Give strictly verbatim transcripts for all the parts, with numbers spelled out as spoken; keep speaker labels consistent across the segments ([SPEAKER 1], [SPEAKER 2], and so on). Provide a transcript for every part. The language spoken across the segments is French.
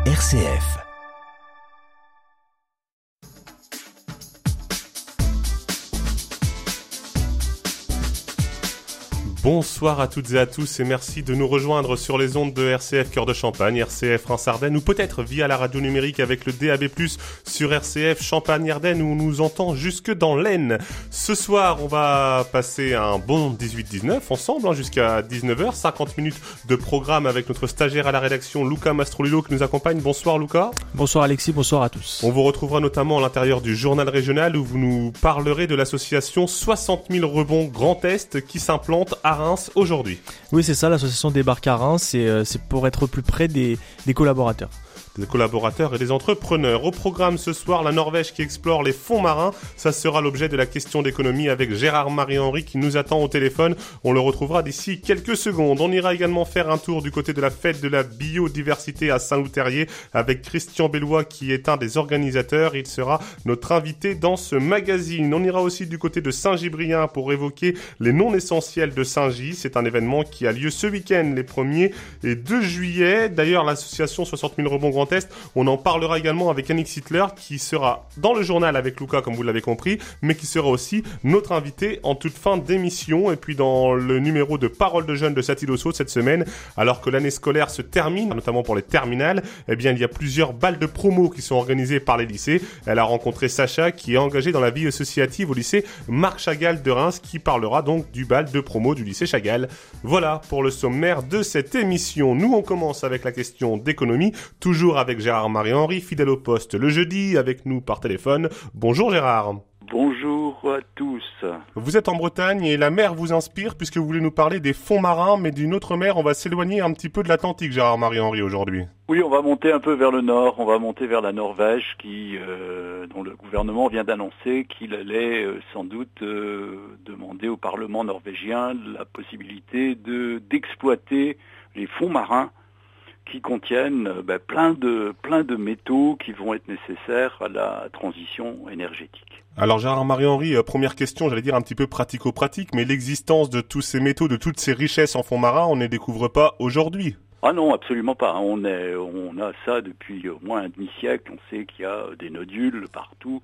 [SPEAKER 1] R C F.
[SPEAKER 2] Bonsoir à toutes et à tous et merci de nous rejoindre sur les ondes de R C F Cœur de Champagne, R C F Reims-Ardennes ou peut-être via la radio numérique avec le D A B plus, sur R C F Champagne-Ardenne où on nous entend jusque dans l'Aisne. Ce soir, on va passer un bon dix-huit dix-neuf ensemble hein, jusqu'à dix-neuf heures, cinquante minutes de programme avec notre stagiaire à la rédaction Luca Mastrolillo qui nous accompagne. Bonsoir Luca.
[SPEAKER 3] Bonsoir Alexis, bonsoir à tous.
[SPEAKER 2] On vous retrouvera notamment à l'intérieur du journal régional où vous nous parlerez de l'association soixante mille rebonds Grand Est qui s'implante à Reims aujourd'hui.
[SPEAKER 3] Oui, c'est ça, l'association débarque à Reims et euh, c'est pour être plus près des, des collaborateurs.
[SPEAKER 2] Des collaborateurs et des entrepreneurs. Au programme ce soir, la Norvège qui explore les fonds marins. Ça sera l'objet de la question d'économie avec Gérard-Marie-Henri qui nous attend au téléphone. On le retrouvera d'ici quelques secondes. On ira également faire un tour du côté de la fête de la biodiversité à Saint-Loup-Terrier avec Christian Bellois qui est un des organisateurs. Il sera notre invité dans ce magazine. On ira aussi du côté de Saint-Gibrien pour évoquer les non essentiels de Saint-Gy. C'est un événement qui a lieu ce week-end, les premier et deux juillet. D'ailleurs, l'association soixante mille rebonds Grand Est, on en parlera également avec Yannick Sittler qui sera dans le journal avec Luca comme vous l'avez compris, mais qui sera aussi notre invité en toute fin d'émission et puis dans le numéro de Parole de jeunes de Satidosso cette semaine, alors que l'année scolaire se termine, notamment pour les terminales, eh bien il y a plusieurs balles de promo qui sont organisées par les lycées. Elle a rencontré Sacha qui est engagée dans la vie associative au lycée Marc Chagall de Reims qui parlera donc du bal de promo du lycée Chagall. Voilà pour le sommaire de cette émission. Nous on commence avec la question d'économie, toujours avec Gérard-Marie-Henri, fidèle au poste le jeudi, avec nous par téléphone. Bonjour Gérard.
[SPEAKER 4] Bonjour à tous.
[SPEAKER 2] Vous êtes en Bretagne et la mer vous inspire puisque vous voulez nous parler des fonds marins, mais d'une autre mer. On va s'éloigner un petit peu de l'Atlantique, Gérard-Marie-Henri, aujourd'hui.
[SPEAKER 4] Oui, on va monter un peu vers le nord, on va monter vers la Norvège qui, euh, dont le gouvernement vient d'annoncer qu'il allait euh, sans doute euh, demander au Parlement norvégien la possibilité de, d'exploiter les fonds marins qui contiennent euh, ben, plein de, plein de métaux qui vont être nécessaires à la transition énergétique.
[SPEAKER 2] Alors Gérard-Marie-Henri, euh, première question, j'allais dire un petit peu pratico-pratique, mais l'existence de tous ces métaux, de toutes ces richesses en fonds marins, on ne les découvre pas aujourd'hui.
[SPEAKER 4] Ah non, absolument pas. On, est, on a ça depuis au moins un demi-siècle. On sait qu'il y a des nodules partout.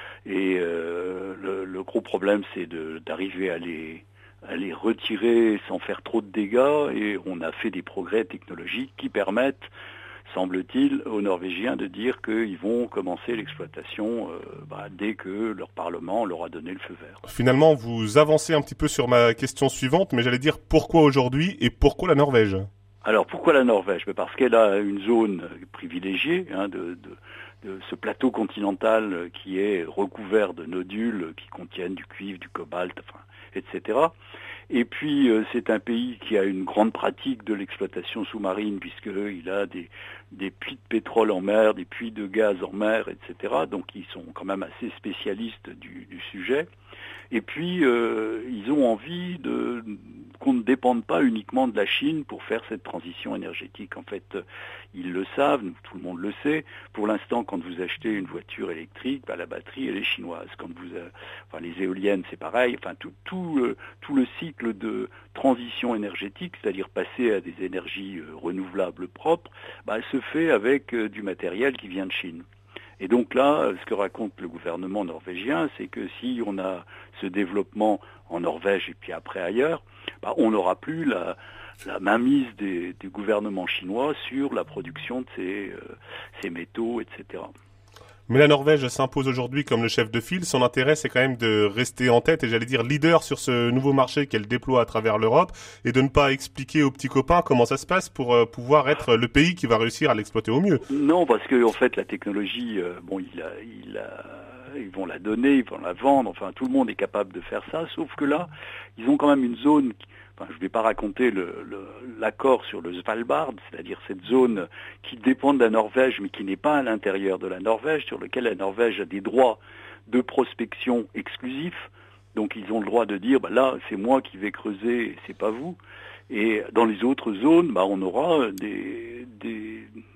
[SPEAKER 4] Et euh, le, le gros problème, c'est de, d'arriver à les, à les retirer sans faire trop de dégâts. Et on a fait des progrès technologiques qui permettent, semble-t-il, aux Norvégiens de dire qu'ils vont commencer l'exploitation euh, bah, dès que leur Parlement leur a donné le feu vert.
[SPEAKER 2] Finalement, vous avancez un petit peu sur ma question suivante, mais j'allais dire pourquoi aujourd'hui et pourquoi la Norvège ?
[SPEAKER 4] Alors pourquoi la Norvège ? Parce qu'elle a une zone privilégiée hein, de, de, de ce plateau continental qui est recouvert de nodules qui contiennent du cuivre, du cobalt, enfin, et cetera. Et puis euh, c'est un pays qui a une grande pratique de l'exploitation sous-marine puisqu'il a des, des puits de pétrole en mer, des puits de gaz en mer, et cetera. Donc ils sont quand même assez spécialistes du, du sujet. Et puis, euh, ils ont envie de, qu'on ne dépende pas uniquement de la Chine pour faire cette transition énergétique. En fait, ils le savent, tout le monde le sait. Pour l'instant, quand vous achetez une voiture électrique, bah, la batterie, elle est chinoise. Quand vous, euh, enfin, les éoliennes, c'est pareil. Enfin, tout, tout, euh, tout le cycle de transition énergétique, c'est-à-dire passer à des énergies euh, renouvelables propres, bah, elle se fait avec euh, du matériel qui vient de Chine. Et donc là, ce que raconte le gouvernement norvégien, c'est que si on a ce développement en Norvège et puis après ailleurs, bah, on n'aura plus la, la mainmise des, des gouvernements chinois sur la production de ces, euh, ces métaux, et cetera.
[SPEAKER 2] Mais la Norvège s'impose aujourd'hui comme le chef de file. Son intérêt, c'est quand même de rester en tête et j'allais dire leader sur ce nouveau marché qu'elle déploie à travers l'Europe et de ne pas expliquer aux petits copains comment ça se passe pour euh, pouvoir être le pays qui va réussir à l'exploiter au mieux.
[SPEAKER 4] Non, parce que en fait, la technologie, euh, bon, il a, il a, ils vont la donner, ils vont la vendre. Enfin, tout le monde est capable de faire ça, sauf que là, ils ont quand même une zone. Enfin, je ne vais pas raconter le, le, l'accord sur le Svalbard, c'est-à-dire cette zone qui dépend de la Norvège, mais qui n'est pas à l'intérieur de la Norvège, sur lequel la Norvège a des droits de prospection exclusifs. Donc ils ont le droit de dire, bah, là, c'est moi qui vais creuser, et c'est pas vous. Et dans les autres zones, bah, on aura des, des, des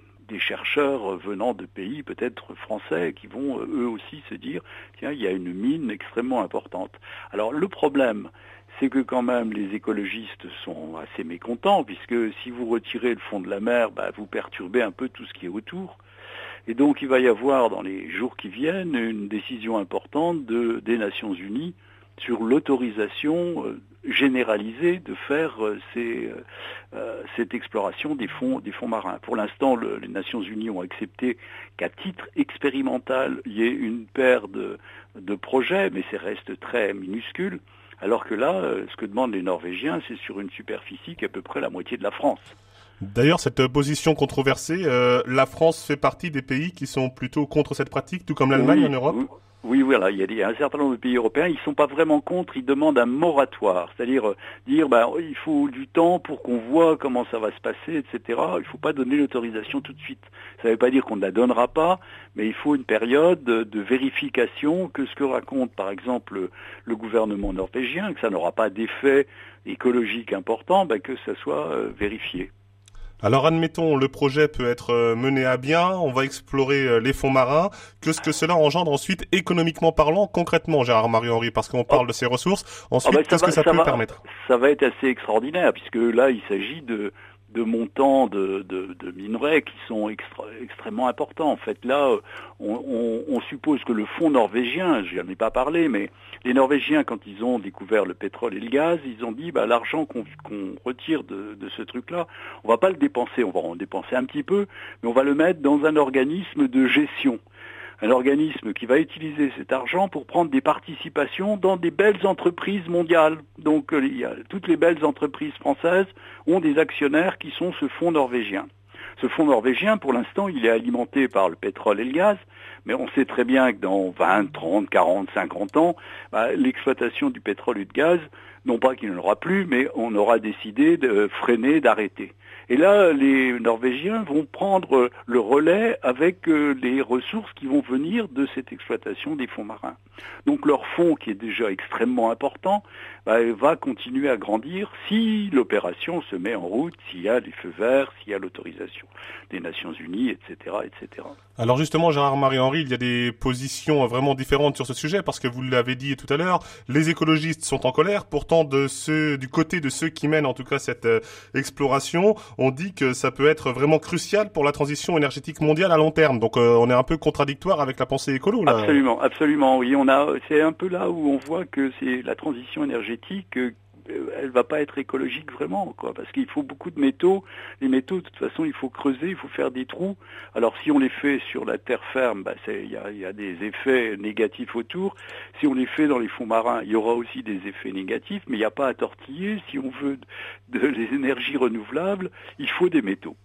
[SPEAKER 4] chercheurs venant de pays peut-être français qui vont eux aussi se dire tiens, il y a une mine extrêmement importante. Alors le problème, c'est que quand même les écologistes sont assez mécontents, puisque si vous retirez le fond de la mer, bah, vous perturbez un peu tout ce qui est autour. Et donc il va y avoir dans les jours qui viennent une décision importante de, des Nations Unies sur l'autorisation euh, généralisée de faire euh, ces, euh, cette exploration des fonds, des fonds marins. Pour l'instant, le, les Nations Unies ont accepté qu'à titre expérimental, il y ait une paire de, de projets, mais ça reste très minuscule, alors que là, euh, ce que demandent les Norvégiens, c'est sur une superficie qui est à peu près la moitié de la France.
[SPEAKER 2] D'ailleurs, cette position controversée, euh, la France fait partie des pays qui sont plutôt contre cette pratique, tout comme l'Allemagne
[SPEAKER 4] oui,
[SPEAKER 2] en Europe.
[SPEAKER 4] Oui. Oui, voilà, il y a un certain nombre de pays européens, ils ne sont pas vraiment contre, ils demandent un moratoire, c'est-à-dire euh, dire ben, il faut du temps pour qu'on voit comment ça va se passer, et cetera. Il ne faut pas donner l'autorisation tout de suite. Ça ne veut pas dire qu'on ne la donnera pas, mais il faut une période de, de vérification que ce que raconte par exemple le gouvernement norvégien, que ça n'aura pas d'effet écologique important, ben, que ça soit euh, vérifié.
[SPEAKER 2] Alors admettons, le projet peut être mené à bien, on va explorer les fonds marins. Qu'est-ce que cela engendre ensuite, économiquement parlant, concrètement, Gérard Marie-Henri, parce qu'on parle oh. de ces ressources. Ensuite, oh ben qu'est-ce va, que ça, ça peut
[SPEAKER 4] va,
[SPEAKER 2] permettre?
[SPEAKER 4] Ça va être assez extraordinaire, puisque là, il s'agit de, de montants de, de, de minerais qui sont extra, extrêmement importants. En fait, là, on, on, on suppose que le fonds norvégien, je n'en ai pas parlé, mais les Norvégiens, quand ils ont découvert le pétrole et le gaz, ils ont dit bah, l'argent qu'on qu'on retire de, de ce truc-là, on va pas le dépenser, on va en dépenser un petit peu, mais on va le mettre dans un organisme de gestion. Un organisme qui va utiliser cet argent pour prendre des participations dans des belles entreprises mondiales. Donc il y a, toutes les belles entreprises françaises ont des actionnaires qui sont ce fonds norvégien. Ce fonds norvégien, pour l'instant, il est alimenté par le pétrole et le gaz, mais on sait très bien que dans vingt, trente, quarante, cinquante ans, bah, l'exploitation du pétrole et du gaz, non pas qu'il n'y en aura plus, mais on aura décidé de freiner, d'arrêter. Et là, les Norvégiens vont prendre le relais avec les ressources qui vont venir de cette exploitation des fonds marins. Donc leur fonds, qui est déjà extrêmement important, bah, va continuer à grandir si l'opération se met en route, s'il y a les feux verts, s'il y a l'autorisation des Nations Unies, et cetera, et cetera.
[SPEAKER 2] Alors justement, Gérard Marie-Henri, il y a des positions vraiment différentes sur ce sujet, parce que vous l'avez dit tout à l'heure, les écologistes sont en colère. Pourtant, de ceux, du côté de ceux qui mènent en tout cas cette euh, exploration, on dit que ça peut être vraiment crucial pour la transition énergétique mondiale à long terme. Donc euh, on est un peu contradictoire avec la pensée écolo, là.
[SPEAKER 4] Absolument, absolument. Oui, on a, c'est un peu là où on voit que c'est la transition énergétique. Euh, elle va pas être écologique vraiment, quoi, parce qu'il faut beaucoup de métaux. Les métaux, de toute façon, il faut creuser, il faut faire des trous. Alors, si on les fait sur la terre ferme, bah, il y a, y a des effets négatifs autour. Si on les fait dans les fonds marins, il y aura aussi des effets négatifs, mais il n'y a pas à tortiller. Si on veut de, de les énergies renouvelables, il faut des métaux.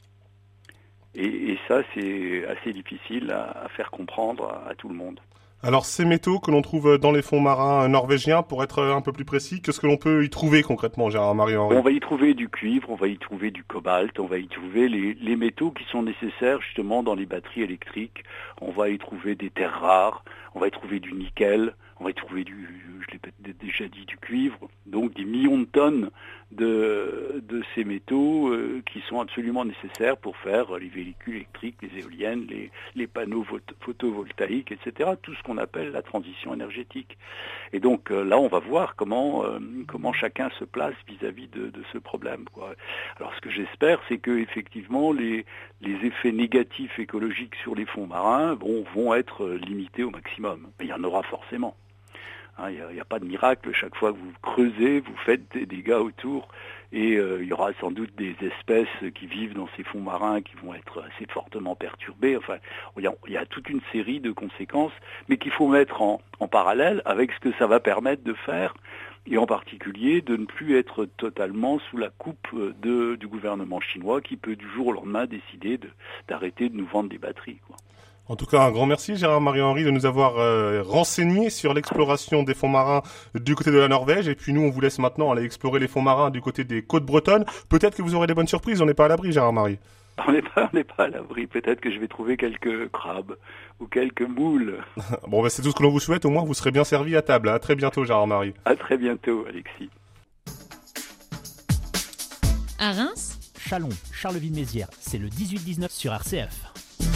[SPEAKER 4] Et, et ça, c'est assez difficile à, à faire comprendre à, à tout le monde.
[SPEAKER 2] Alors ces métaux que l'on trouve dans les fonds marins norvégiens, pour être un peu plus précis, qu'est-ce que l'on peut y trouver concrètement, Gérard Marie-Henri?
[SPEAKER 4] On va y trouver du cuivre, on va y trouver du cobalt, on va y trouver les, les métaux qui sont nécessaires justement dans les batteries électriques, on va y trouver des terres rares, on va y trouver du nickel, on va y trouver du, je l'ai déjà dit, du cuivre, donc des millions de tonnes de, de ces métaux euh, qui sont absolument nécessaires pour faire les véhicules électriques, les éoliennes, les, les panneaux photovoltaïques, et cetera. Tout ce qu'on appelle la transition énergétique. Et donc euh, là, on va voir comment euh, comment chacun se place vis-à-vis de, de ce problème, quoi. Alors ce que j'espère, c'est que effectivement les les effets négatifs écologiques sur les fonds marins bon, vont être limités au maximum. Mais il y en aura forcément. Il n'y a, a pas de miracle. Chaque fois que vous creusez, vous faites des dégâts autour et euh, il y aura sans doute des espèces qui vivent dans ces fonds marins qui vont être assez fortement perturbées. Enfin, il y a, il y a toute une série de conséquences, mais qu'il faut mettre en, en parallèle avec ce que ça va permettre de faire, et en particulier de ne plus être totalement sous la coupe de, du gouvernement chinois qui peut du jour au lendemain décider de, d'arrêter de nous vendre des batteries, quoi.
[SPEAKER 2] En tout cas, un grand merci, Gérard Marie-Henri, de nous avoir euh, renseigné sur l'exploration des fonds marins du côté de la Norvège. Et puis nous, on vous laisse maintenant aller explorer les fonds marins du côté des côtes bretonnes. Peut-être que vous aurez des bonnes surprises, on n'est pas à l'abri, Gérard Marie.
[SPEAKER 4] On n'est pas, on n'est pas à l'abri. Peut-être que je vais trouver quelques crabes ou quelques moules.
[SPEAKER 2] Bon, bah, c'est tout ce que l'on vous souhaite. Au moins, vous serez bien servi à table. À très bientôt, Gérard Marie.
[SPEAKER 4] À très bientôt, Alexis.
[SPEAKER 1] À Reims, Chalon, Charleville-Mézières. C'est le dix-huit dix-neuf sur R C F.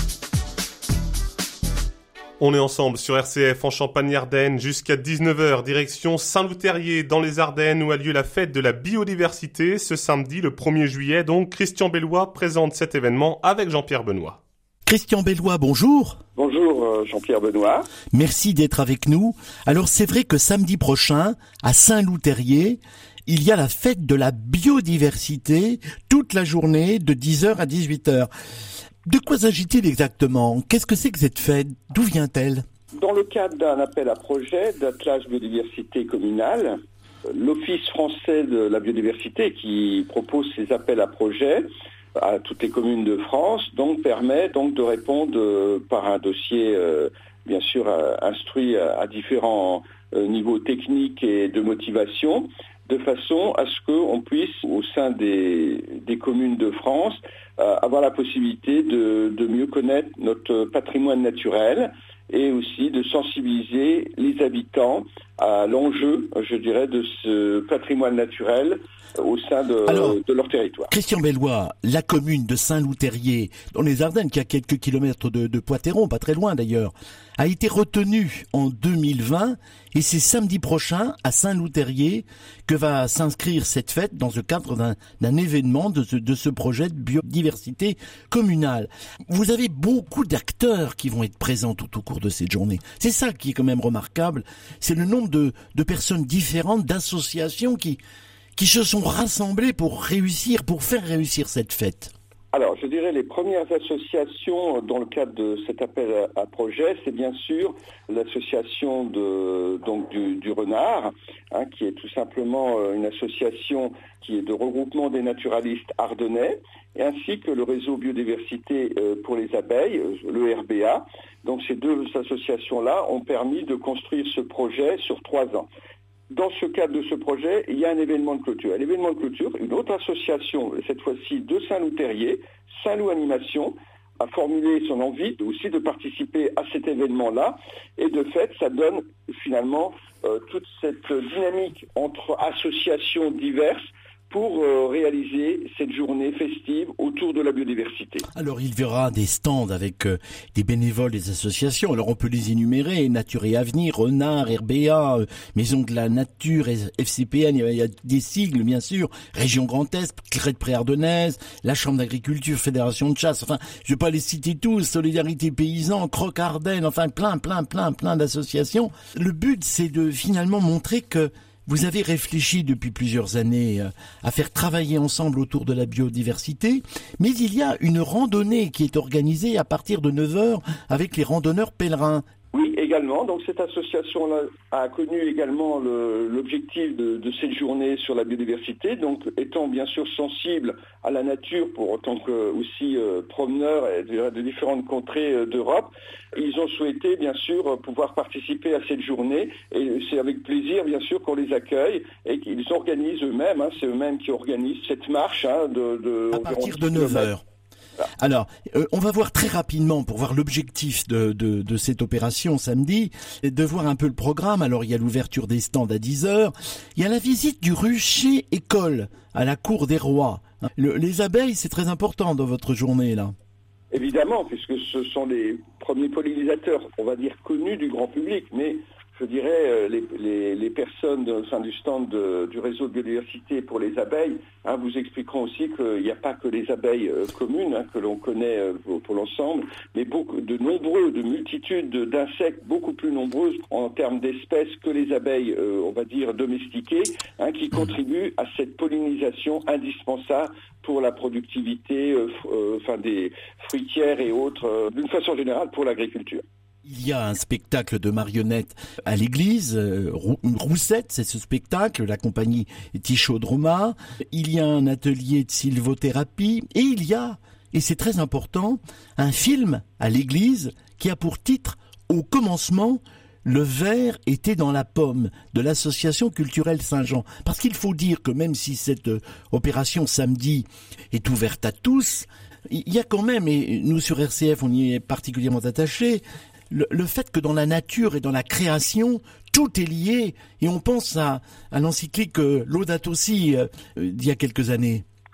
[SPEAKER 2] On est ensemble sur R C F en Champagne-Ardenne jusqu'à dix-neuf heures, direction Saint-Loup-Terrier dans les Ardennes où a lieu la fête de la biodiversité ce samedi le premier juillet. Donc Christian Bellois présente cet événement avec Jean-Pierre Benoît.
[SPEAKER 5] Christian Bellois, bonjour.
[SPEAKER 6] Bonjour Jean-Pierre Benoît.
[SPEAKER 5] Merci d'être avec nous. Alors c'est vrai que samedi prochain, à Saint-Loup-Terrier, il y a la fête de la biodiversité toute la journée de dix heures à dix-huit heures. De quoi s'agit-il exactement? Qu'est-ce que c'est que cette fête? D'où vient-elle?
[SPEAKER 6] Dans le cadre d'un appel à projet d'Atlas Biodiversité Communale, l'Office français de la biodiversité qui propose ces appels à projets à toutes les communes de France, donc permet donc de répondre euh, par un dossier euh, bien sûr euh, instruit à, à différents euh, niveaux techniques et de motivation, de façon à ce qu'on puisse au sein des, des communes de France euh, avoir la possibilité de, de mieux connaître notre patrimoine naturel et aussi de sensibiliser les habitants à l'enjeu, je dirais, de ce patrimoine naturel au sein de,
[SPEAKER 5] Alors,
[SPEAKER 6] de leur territoire.
[SPEAKER 5] Christian Bellois, la commune de Saint-Loup-Terrier, dans les Ardennes, qui a quelques kilomètres de, de Poitéron, pas très loin d'ailleurs, a été retenue en deux mille vingt et c'est samedi prochain à Saint-Loup-Terrier que va s'inscrire cette fête dans le cadre d'un, d'un événement de ce, de ce projet de biodiversité communale. Vous avez beaucoup d'acteurs qui vont être présents tout au cours de cette journée. C'est ça qui est quand même remarquable, c'est le nombre de, de personnes différentes, d'associations qui qui se sont rassemblés pour réussir, pour faire réussir cette fête.
[SPEAKER 6] Alors, je dirais les premières associations dans le cadre de cet appel à, à projet, c'est bien sûr l'association de, donc du, du renard, hein, qui est tout simplement une association qui est de regroupement des naturalistes ardennais, et ainsi que le réseau biodiversité pour les abeilles, le R B A. Donc, ces deux associations-là ont permis de construire ce projet sur trois ans. Dans ce cadre de ce projet, il y a un événement de clôture. L'événement de clôture, une autre association, cette fois-ci de Saint-Loup-Terrier, Saint-Loup Animation, a formulé son envie aussi de participer à cet événement-là. Et de fait, ça donne finalement euh, toute cette dynamique entre associations diverses pour euh, réaliser cette journée festive autour de la biodiversité.
[SPEAKER 5] Alors il verra des stands avec euh, des bénévoles des associations, alors on peut les énumérer, Nature et Avenir, Renard, R B A, euh, Maison de la Nature, F C P N, il y, a, il y a des sigles bien sûr, Région Grand Est, Crête Pré-Ardennaise, la Chambre d'Agriculture, Fédération de Chasse, enfin je vais pas les citer tous, Solidarité Paysan, Croc Ardennes, enfin plein, plein, plein, plein d'associations. Le but c'est de finalement montrer que vous avez réfléchi depuis plusieurs années à faire travailler ensemble autour de la biodiversité, mais il y a une randonnée qui est organisée à partir de neuf heures avec les randonneurs pèlerins.
[SPEAKER 6] Oui, également. Donc cette association-là a connu également le, l'objectif de, de cette journée sur la biodiversité. Donc étant bien sûr sensible à la nature pour autant que aussi euh, promeneurs de, de différentes contrées euh, d'Europe, ils ont souhaité bien sûr pouvoir participer à cette journée et c'est avec plaisir bien sûr qu'on les accueille et qu'ils organisent eux-mêmes. Hein, c'est eux-mêmes qui organisent cette marche hein, de, de
[SPEAKER 5] à partir de neuf heures. Alors, euh, on va voir très rapidement, pour voir l'objectif de, de, de cette opération samedi, de voir un peu le programme. Alors, il y a l'ouverture des stands à dix heures. Il y a la visite du rucher école à la cour des rois. Le, les abeilles, c'est très important dans votre journée, là.
[SPEAKER 6] Évidemment, puisque ce sont les premiers pollinisateurs, on va dire, connus du grand public, mais je dirais les, les, les personnes au sein du stand de, du réseau de biodiversité pour les abeilles hein, vous expliqueront aussi qu'il n'y a pas que les abeilles euh, communes hein, que l'on connaît euh, pour, pour l'ensemble, mais beaucoup de nombreux, de multitudes d'insectes beaucoup plus nombreuses en termes d'espèces que les abeilles, euh, on va dire, domestiquées, hein, qui contribuent à cette pollinisation indispensable pour la productivité euh, euh, enfin des fruitières et autres, euh, d'une façon générale pour l'agriculture.
[SPEAKER 5] Il y a un spectacle de marionnettes à l'église, euh, Roussette, c'est ce spectacle, la compagnie Tichaud-Droma. Il y a un atelier de sylvothérapie et il y a, et c'est très important, un film à l'église qui a pour titre « Au commencement, le ver était dans la pomme » de l'association culturelle Saint-Jean. Parce qu'il faut dire que même si cette opération samedi est ouverte à tous, il y a quand même, et nous sur R C F on y est particulièrement attachés, Le, le fait que dans la nature et dans la création, tout est lié, et on pense à, à l'encyclique euh, Laudato Si euh, d'il y a quelques années.
[SPEAKER 6] Évidemment.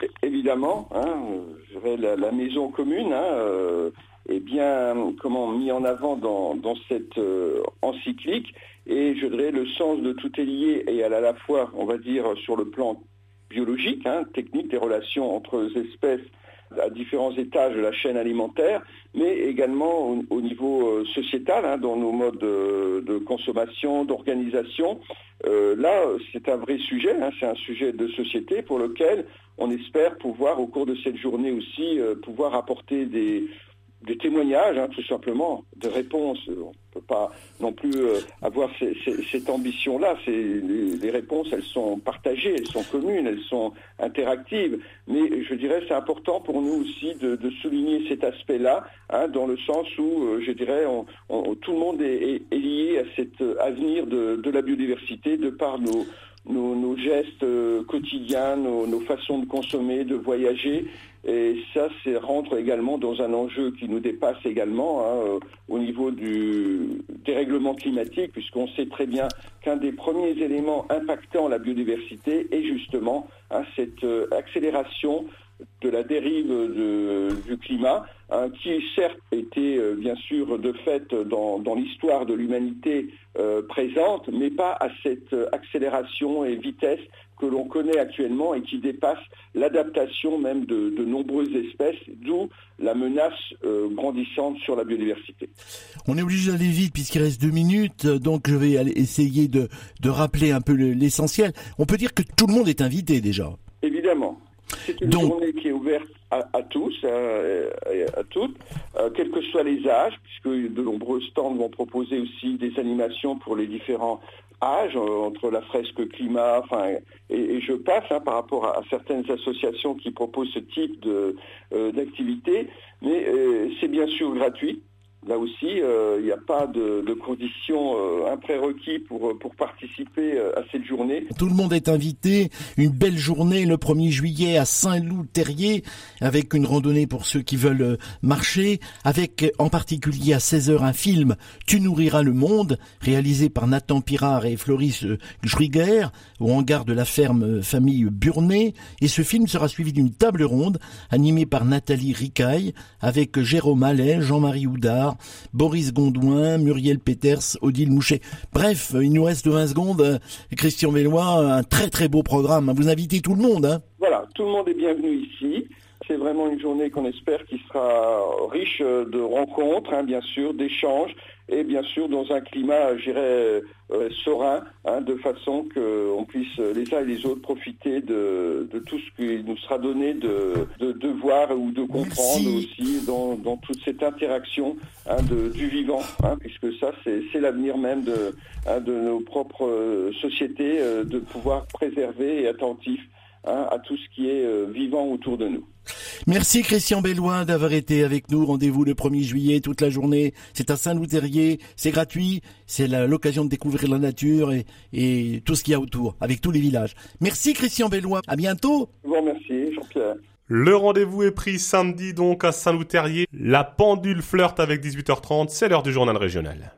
[SPEAKER 6] évidemment, hein, je dirais la, la maison commune, hein, euh, est bien comment mis en avant dans, dans cette euh, encyclique. Et je dirais le sens de tout est lié et à la fois, on va dire, sur le plan biologique, hein, technique des relations entre espèces à différents étages de la chaîne alimentaire, mais également au, au niveau euh, sociétal, hein, dans nos modes de, de consommation, d'organisation. Euh, là, c'est un vrai sujet, hein, c'est un sujet de société pour lequel on espère pouvoir, au cours de cette journée aussi, euh, pouvoir apporter des, des témoignages, hein, tout simplement, de réponses. On ne peut pas non plus euh, avoir ces, ces, cette ambition-là. C'est, les, les réponses, elles sont partagées, elles sont communes, elles sont interactives. Mais je dirais c'est important pour nous aussi de, de souligner cet aspect-là, hein, dans le sens où, euh, je dirais, on, on, tout le monde est, est, est lié à cet avenir de, de la biodiversité de par nos, nos, nos gestes euh, quotidiens, nos, nos façons de consommer, de voyager. Et ça, c'est rentre également dans un enjeu qui nous dépasse également, hein, au niveau du dérèglement climatique, puisqu'on sait très bien qu'un des premiers éléments impactant la biodiversité est justement, hein, cette euh, accélération de la dérive de, du climat, hein, qui certes était euh, bien sûr de fait dans, dans l'histoire de l'humanité euh, présente, mais pas à cette accélération et vitesse que l'on connaît actuellement et qui dépasse l'adaptation même de, de nombreuses espèces, d'où la menace euh, grandissante sur la biodiversité.
[SPEAKER 5] On est obligé d'aller vite puisqu'il reste deux minutes, donc je vais aller essayer de, de rappeler un peu le, l'essentiel. On peut dire que tout le monde est invité déjà.
[SPEAKER 6] Évidemment. C'est une
[SPEAKER 5] donc,
[SPEAKER 6] journée qui est ouverte à, à tous, à, à toutes, euh, quels que soient les âges, puisque de nombreux stands vont proposer aussi des animations pour les différents âge, euh, entre la fresque climat, enfin, et, et je passe hein, par rapport à, à certaines associations qui proposent ce type de, euh, d'activité, mais euh, c'est bien sûr gratuit. Là aussi, il euh, n'y a pas de, de conditions, euh, un prérequis pour, pour participer euh, à cette journée.
[SPEAKER 5] Tout le monde est invité. Une belle journée le premier juillet à Saint-Loup-Terrier, avec une randonnée pour ceux qui veulent marcher, avec en particulier à seize heures un film « Tu nourriras le monde », réalisé par Nathan Pirard et Floris Schruiger, au hangar de la ferme famille Burnet. Et ce film sera suivi d'une table ronde, animée par Nathalie Ricaille, avec Jérôme Allais, Jean-Marie Houdard, Boris Gondouin, Muriel Peters, Odile Mouchet. Bref, il nous reste vingt secondes. Christian Bellois, un très très beau programme. Vous invitez tout le monde, hein?
[SPEAKER 6] Voilà, tout le monde est bienvenu ici. C'est vraiment une journée qu'on espère qui sera riche de rencontres, hein, bien sûr, d'échanges, et bien sûr dans un climat, je dirais, euh, serein, hein, de façon qu'on puisse les uns et les autres profiter de, de tout ce qui nous sera donné de, de, de voir ou de comprendre. Merci. Aussi dans, dans toute cette interaction, hein, de, du vivant, hein, puisque ça c'est, c'est l'avenir même de, hein, de nos propres sociétés, euh, de pouvoir préserver et attentif, hein, à tout ce qui est euh, vivant autour de nous.
[SPEAKER 5] Merci Christian Bellois d'avoir été avec nous. Rendez-vous le premier juillet, toute la journée. C'est à Saint-Loup-Terrier, c'est gratuit, c'est la, l'occasion de découvrir la nature et, et tout ce qu'il y a autour, avec tous les villages. Merci Christian Bellois, à bientôt.
[SPEAKER 6] Je vous remercie Jean-Pierre.
[SPEAKER 2] Le rendez-vous est pris samedi donc à Saint-Loup-Terrier. La pendule flirte avec dix-huit heures trente, c'est l'heure du journal régional.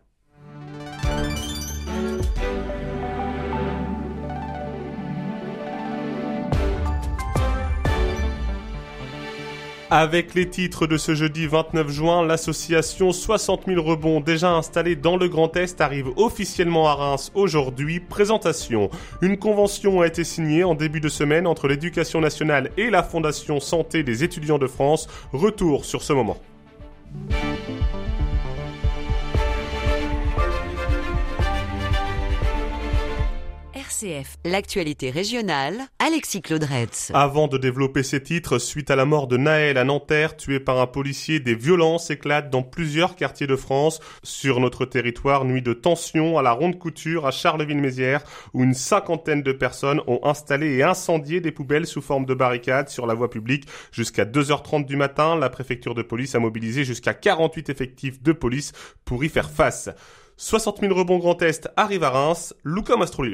[SPEAKER 2] Avec les titres de ce jeudi vingt-neuf juin, l'association soixante mille rebonds déjà installée dans le Grand Est arrive officiellement à Reims aujourd'hui. Présentation. Une convention a été signée en début de semaine entre l'Éducation nationale et la Fondation Santé des étudiants de France. Retour sur ce moment.
[SPEAKER 7] R C F, l'actualité régionale, Alexis Claudretz.
[SPEAKER 2] Avant de développer ces titres, suite à la mort de Naël à Nanterre, tué par un policier, des violences éclatent dans plusieurs quartiers de France. Sur notre territoire, nuit de tension à la Ronde Couture, à Charleville-Mézières, où une cinquantaine de personnes ont installé et incendié des poubelles sous forme de barricades sur la voie publique. Jusqu'à deux heures trente du matin, la préfecture de police a mobilisé jusqu'à quarante-huit effectifs de police pour y faire face. soixante mille rebonds Grand Est arrivent à Reims. Luca Mastrolillo.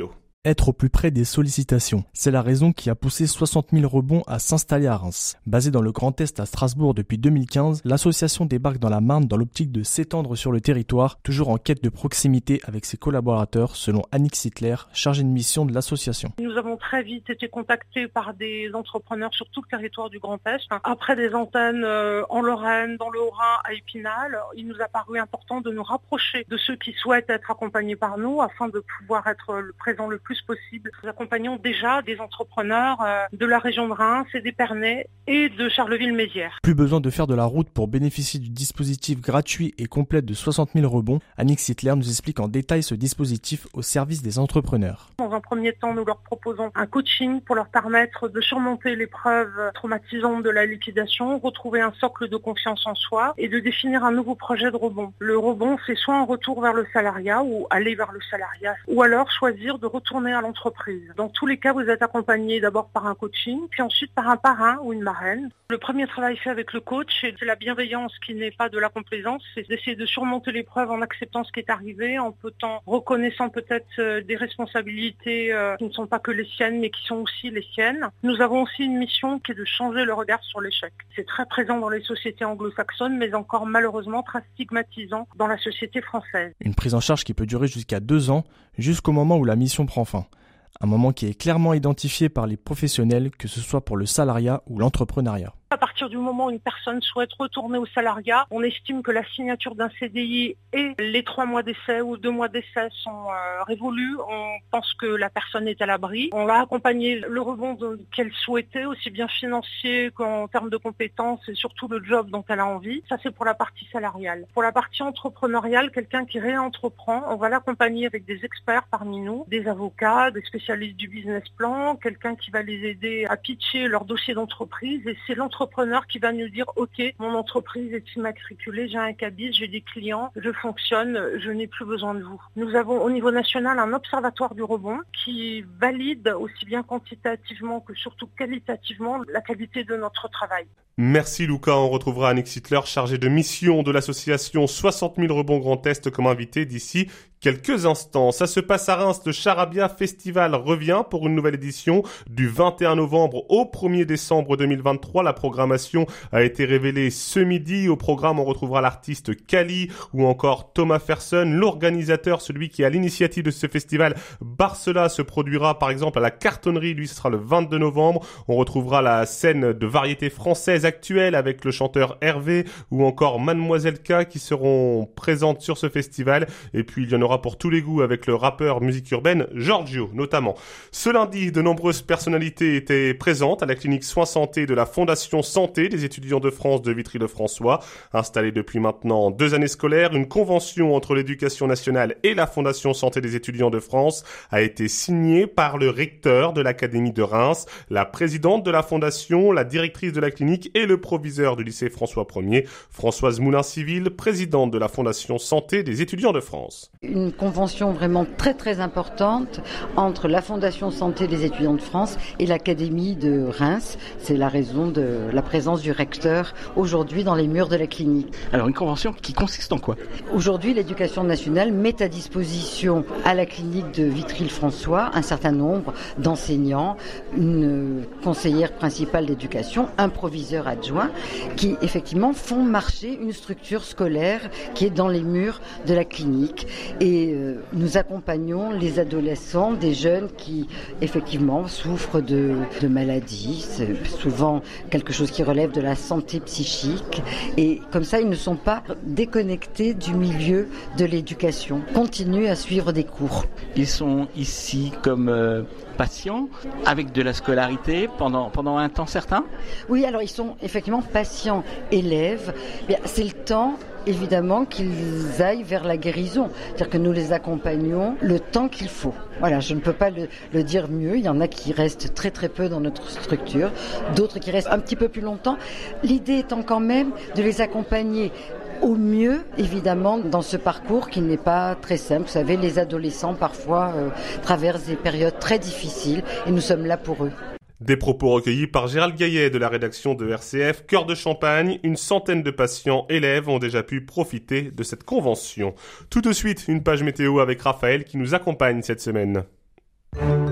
[SPEAKER 3] être au plus près des sollicitations. C'est la raison qui a poussé soixante mille rebonds à s'installer à Reims. Basée dans le Grand Est à Strasbourg depuis deux mille quinze, l'association débarque dans la Marne dans l'optique de s'étendre sur le territoire, toujours en quête de proximité avec ses collaborateurs, selon Annick Sittler, chargée de mission de l'association.
[SPEAKER 8] Nous avons très vite été contactés par des entrepreneurs sur tout le territoire du Grand Est. Après des antennes en Lorraine, dans le Haut-Rhin, à Épinal, il nous a paru important de nous rapprocher de ceux qui souhaitent être accompagnés par nous afin de pouvoir être présents le plus possible. Nous accompagnons déjà des entrepreneurs de la région de Reims et d'Épernay et de Charleville-Mézières.
[SPEAKER 3] Plus besoin de faire de la route pour bénéficier du dispositif gratuit et complet de soixante mille rebonds. Annick Sittler nous explique en détail ce dispositif au service des entrepreneurs.
[SPEAKER 8] Dans un premier temps, nous leur proposons un coaching pour leur permettre de surmonter l'épreuve traumatisante de la liquidation, retrouver un socle de confiance en soi et de définir un nouveau projet de rebond. Le rebond, c'est soit un retour vers le salariat ou aller vers le salariat, ou alors choisir de retourner à l'entreprise. Dans tous les cas, vous êtes accompagné d'abord par un coaching, puis ensuite par un parrain ou une marraine. Le premier travail fait avec le coach, c'est la bienveillance qui n'est pas de la complaisance, c'est d'essayer de surmonter l'épreuve en acceptant ce qui est arrivé, en peut en reconnaissant peut-être des responsabilités qui ne sont pas que les siennes, mais qui sont aussi les siennes. Nous avons aussi une mission qui est de changer le regard sur l'échec. C'est très présent dans les sociétés anglo-saxonnes, mais encore malheureusement très stigmatisant dans la société française.
[SPEAKER 3] Une prise en charge qui peut durer jusqu'à deux ans, jusqu'au moment où la mission prend fin. Un moment qui est clairement identifié par les professionnels, que ce soit pour le salariat ou l'entrepreneuriat.
[SPEAKER 8] À partir du moment où une personne souhaite retourner au salariat, on estime que la signature d'un C D I et les trois mois d'essai ou deux mois d'essai sont euh, révolus. On pense que la personne est à l'abri. On va accompagner le rebond qu'elle souhaitait, aussi bien financier qu'en termes de compétences et surtout le job dont elle a envie. Ça, c'est pour la partie salariale. Pour la partie entrepreneuriale, quelqu'un qui réentreprend, on va l'accompagner avec des experts parmi nous, des avocats, des spécialistes du business plan, quelqu'un qui va les aider à pitcher leur dossier d'entreprise et c'est l'entreprise Entrepreneur qui va nous dire ok, mon entreprise est immatriculée, j'ai un cabis, j'ai des clients, je fonctionne, je n'ai plus besoin de vous. Nous avons au niveau national un observatoire du rebond qui valide aussi bien quantitativement que surtout qualitativement la qualité de notre travail.
[SPEAKER 2] Merci Luca, on retrouvera Annick Sittler, chargée de mission de l'association soixante mille rebonds Grand Est comme invité d'ici quelques instants. Ça se passe à Reims, le Charabia Festival revient pour une nouvelle édition du vingt et un novembre au premier décembre deux mille vingt-trois. La programmation a été révélée ce midi. Au programme, on retrouvera l'artiste Kali ou encore Thomas Ferson, l'organisateur, celui qui est à l'initiative de ce festival. Barcela se produira par exemple à la Cartonnerie, lui ce sera le vingt-deux novembre. On retrouvera la scène de variété française actuelle avec le chanteur Hervé ou encore Mademoiselle K qui seront présentes sur ce festival. Et puis il y en aura pour tous les goûts avec le rappeur musique urbaine Giorgio notamment. Ce lundi, de nombreuses personnalités étaient présentes à la clinique Soins Santé de la Fondation Santé des étudiants de France de Vitry-le-François. Installée depuis maintenant deux années scolaires, une convention entre l'éducation nationale et la Fondation Santé des étudiants de France a été signée par le recteur de l'Académie de Reims, la présidente de la fondation, la directrice de la clinique et le proviseur du lycée François Ier, Françoise Moulin-Civil, présidente de la Fondation Santé des étudiants de France.
[SPEAKER 9] Une convention vraiment très très importante entre la Fondation Santé des étudiants de France et l'Académie de Reims. C'est la raison de la présence du recteur aujourd'hui dans les murs de la clinique.
[SPEAKER 10] Alors une convention qui consiste en quoi ?
[SPEAKER 9] Aujourd'hui, l'éducation nationale met à disposition à la clinique de Vitry-le-François un certain nombre d'enseignants, une conseillère principale d'éducation, un proviseur adjoint qui effectivement font marcher une structure scolaire qui est dans les murs de la clinique. Et euh, nous accompagnons les adolescents, des jeunes qui effectivement souffrent de, de maladies, c'est souvent quelque chose qui relève de la santé psychique. Et comme ça, ils ne sont pas déconnectés du milieu de l'éducation. Continuent à suivre des cours.
[SPEAKER 10] Ils sont ici comme euh, patients, avec de la scolarité pendant, pendant un temps certain ?
[SPEAKER 9] Oui, alors ils sont effectivement patients, élèves. Bien, c'est le temps évidemment qu'ils aillent vers la guérison. C'est-à-dire que nous les accompagnons le temps qu'il faut. Voilà, je ne peux pas le, le dire mieux. Il y en a qui restent très très peu dans notre structure, d'autres qui restent un petit peu plus longtemps. L'idée étant quand même de les accompagner au mieux, évidemment, dans ce parcours qui n'est pas très simple. Vous savez, les adolescents parfois euh, traversent des périodes très difficiles et nous sommes là pour eux.
[SPEAKER 2] Des propos recueillis par Gérald Gaillet de la rédaction de R C F. Cœur de Champagne, une centaine de patients élèves ont déjà pu profiter de cette convention. Tout de suite, une page météo avec Raphaël qui nous accompagne cette semaine.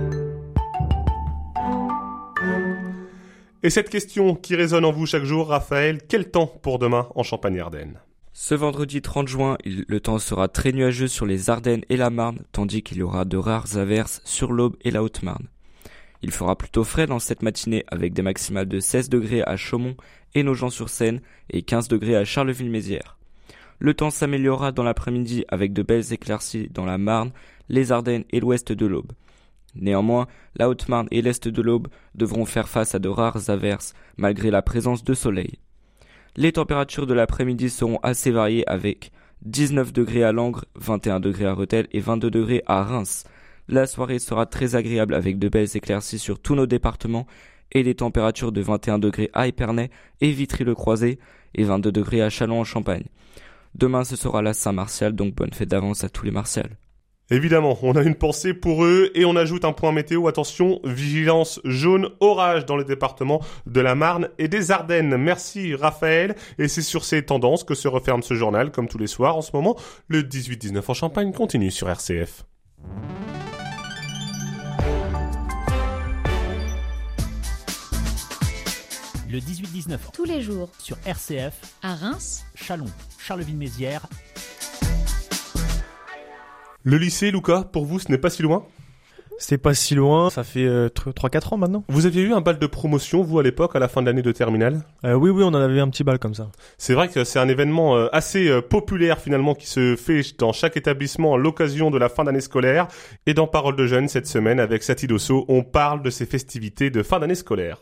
[SPEAKER 2] Et cette question qui résonne en vous chaque jour, Raphaël, quel temps pour demain en Champagne-Ardenne ?
[SPEAKER 11] Ce vendredi trente juin, il, le temps sera très nuageux sur les Ardennes et la Marne, tandis qu'il y aura de rares averses sur l'Aube et la Haute-Marne. Il fera plutôt frais dans cette matinée avec des maximales de seize degrés à Chaumont et Nogent-sur-Seine et quinze degrés à Charleville-Mézières. Le temps s'améliorera dans l'après-midi avec de belles éclaircies dans la Marne, les Ardennes et l'ouest de l'Aube. Néanmoins, la Haute-Marne et l'est de l'Aube devront faire face à de rares averses malgré la présence de soleil. Les températures de l'après-midi seront assez variées avec dix-neuf degrés à Langres, vingt et un degrés à Rethel et vingt-deux degrés à Reims. La soirée sera très agréable avec de belles éclaircies sur tous nos départements et des températures de vingt et un degrés à Épernay et Vitry-le-Croisé et vingt-deux degrés à Châlons-en-Champagne. Demain ce sera la Saint-Martial, donc bonne fête d'avance à tous les Martials.
[SPEAKER 2] Évidemment, on a une pensée pour eux et on ajoute un point météo. Attention, vigilance jaune orage dans les départements de la Marne et des Ardennes. Merci Raphaël. Et c'est sur ces tendances que se referme ce journal, comme tous les soirs en ce moment. Le dix-huit dix-neuf en Champagne continue sur R C F.
[SPEAKER 1] Le dix-huit dix-neuf
[SPEAKER 12] tous les jours
[SPEAKER 1] sur R C F
[SPEAKER 12] à Reims,
[SPEAKER 1] Châlons, Charleville-Mézières.
[SPEAKER 2] Le lycée, Lucas, pour vous, ce n'est pas si loin ?
[SPEAKER 3] C'est pas si loin, ça fait euh, trois quatre ans maintenant.
[SPEAKER 2] Vous aviez eu un bal de promotion, vous, à l'époque, à la fin de l'année de terminale ?
[SPEAKER 3] euh, Oui, oui, on en avait un petit bal comme ça.
[SPEAKER 2] C'est vrai que c'est un événement euh, assez euh, populaire, finalement, qui se fait dans chaque établissement à l'occasion de la fin d'année scolaire. Et dans Parole de Jeunes, cette semaine, avec Saty Dosso, on parle de ces festivités de fin d'année scolaire.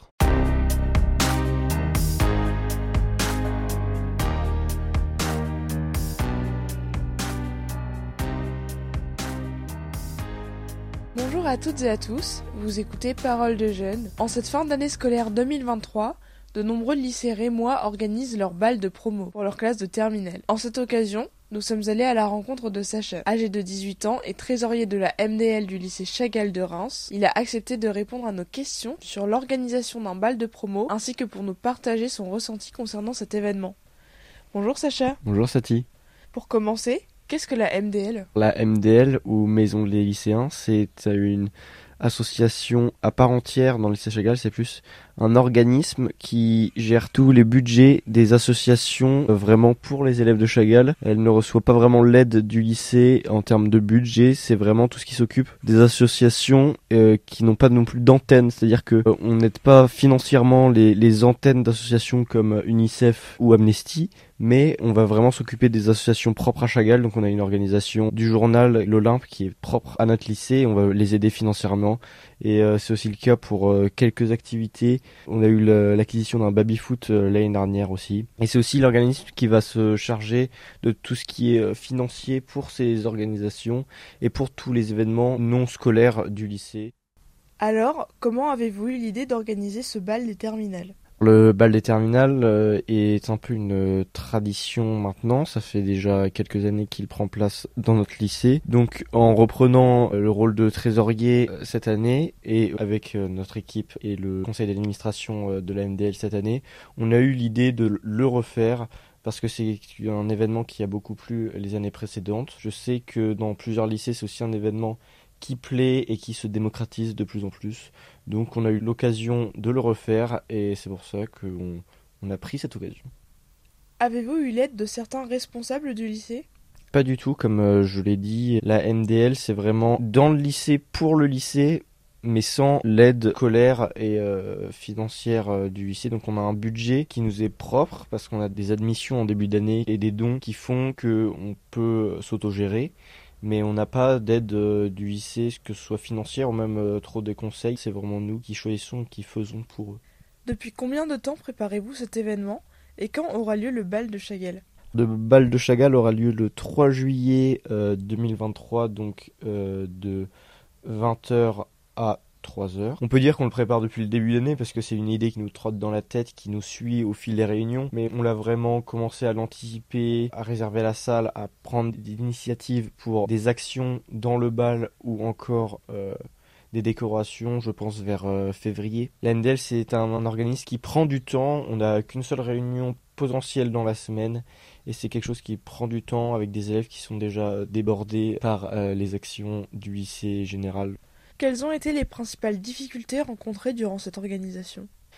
[SPEAKER 13] Bonjour à toutes et à tous, vous écoutez Parole de Jeunes. En cette fin d'année scolaire deux mille vingt-trois, de nombreux lycées rémois organisent leur bal de promo pour leur classe de terminale. En cette occasion, nous sommes allés à la rencontre de Sacha, âgé de dix-huit ans et trésorier de la M D L du lycée Chagall de Reims. Il a accepté de répondre à nos questions sur l'organisation d'un bal de promo ainsi que pour nous partager son ressenti concernant cet événement. Bonjour Sacha.
[SPEAKER 14] Bonjour Saty.
[SPEAKER 13] Pour commencer, qu'est-ce que la M D L ?
[SPEAKER 14] La M D L, ou Maison des lycéens, c'est une association à part entière dans le lycée Chagall. C'est plus un organisme qui gère tous les budgets des associations vraiment pour les élèves de Chagall. Elle ne reçoit pas vraiment l'aide du lycée en termes de budget, c'est vraiment tout ce qui s'occupe des associations euh, qui n'ont pas non plus d'antenne, c'est-à-dire que euh, on n'aide pas financièrement les, les antennes d'associations comme UNICEF ou Amnesty, mais on va vraiment s'occuper des associations propres à Chagall. Donc on a une organisation du journal L'Olympe qui est propre à notre lycée, on va les aider financièrement. Et euh, c'est aussi le cas pour euh, quelques activités. On a eu le, l'acquisition d'un baby-foot euh, l'année dernière aussi. Et c'est aussi l'organisme qui va se charger de tout ce qui est euh, financier pour ces organisations et pour tous les événements non scolaires du lycée.
[SPEAKER 13] Alors, comment avez-vous eu l'idée d'organiser ce bal des terminales ?
[SPEAKER 14] Le bal des terminales euh, est un peu une euh, tradition maintenant, ça fait déjà quelques années qu'il prend place dans notre lycée. Donc en reprenant euh, le rôle de trésorier euh, cette année et avec euh, notre équipe et le conseil d'administration euh, de la M D L cette année, on a eu l'idée de le refaire parce que c'est un événement qui a beaucoup plu les années précédentes. Je sais que dans plusieurs lycées c'est aussi un événement qui plaît et qui se démocratise de plus en plus. Donc on a eu l'occasion de le refaire et c'est pour ça qu'on on a pris cette occasion.
[SPEAKER 13] Avez-vous eu l'aide de certains responsables du lycée ?
[SPEAKER 14] Pas du tout, comme euh, je l'ai dit, la M D L c'est vraiment dans le lycée pour le lycée, mais sans l'aide scolaire et euh, financière euh, du lycée. Donc on a un budget qui nous est propre parce qu'on a des admissions en début d'année et des dons qui font qu'on peut s'autogérer. Mais on n'a pas d'aide euh, du lycée, que ce soit financière ou même euh, trop des conseils. C'est vraiment nous qui choisissons, qui faisons pour eux.
[SPEAKER 13] Depuis combien de temps préparez-vous cet événement et quand aura lieu le bal de Chagall ?
[SPEAKER 14] Le bal de Chagall aura lieu le trois juillet euh, deux mille vingt-trois, donc euh, de vingt heures à trois heures. On peut dire qu'on le prépare depuis le début de l'année parce que c'est une idée qui nous trotte dans la tête, qui nous suit au fil des réunions, mais on l'a vraiment commencé à l'anticiper, à réserver la salle, à prendre des initiatives pour des actions dans le bal ou encore euh, des décorations, je pense vers euh, février. La M D L c'est un, un organisme qui prend du temps, on n'a qu'une seule réunion potentielle dans la semaine et c'est quelque chose qui prend du temps avec des élèves qui sont déjà débordés par euh, les actions du lycée général.
[SPEAKER 13] Quelles ont été les principales difficultés rencontrées durant cette organisation ?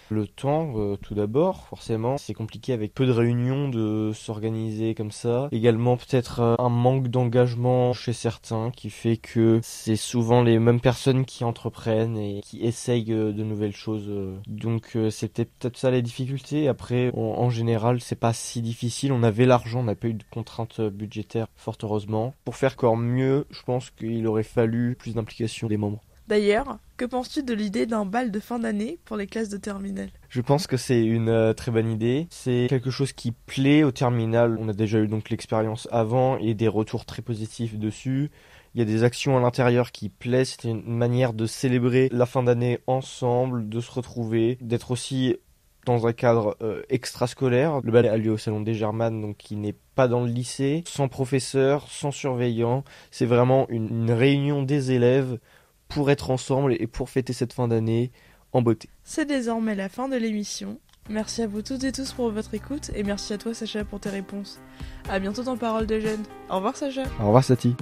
[SPEAKER 14] Le temps, euh, tout d'abord, forcément, c'est compliqué avec peu de réunions de s'organiser comme ça. Également peut-être euh, un manque d'engagement chez certains qui fait que c'est souvent les mêmes personnes qui entreprennent et qui essayent euh, de nouvelles choses. Donc euh, c'était peut-être ça les difficultés. Après, en, en général, c'est pas si difficile. On avait l'argent, on n'a pas eu de contraintes budgétaires, fort heureusement. Pour faire encore mieux, je pense qu'il aurait fallu plus d'implication des membres.
[SPEAKER 13] D'ailleurs, que penses-tu de l'idée d'un bal de fin d'année pour les classes de terminale ?
[SPEAKER 14] Je pense que c'est une euh, très bonne idée. C'est quelque chose qui plaît au terminal. On a déjà eu donc l'expérience avant et des retours très positifs dessus. Il y a des actions à l'intérieur qui plaisent. C'est une manière de célébrer la fin d'année ensemble, de se retrouver, d'être aussi dans un cadre euh, extrascolaire. Le bal a lieu au Salon des Germanes, donc qui n'est pas dans le lycée, sans professeur, sans surveillant. C'est vraiment une, une réunion des élèves pour être ensemble et pour fêter cette fin d'année en beauté.
[SPEAKER 13] C'est désormais la fin de l'émission. Merci à vous toutes et tous pour votre écoute et merci à toi Sacha pour tes réponses. À bientôt dans Parole de Jeunes. Au revoir Sacha.
[SPEAKER 14] Au revoir Saty.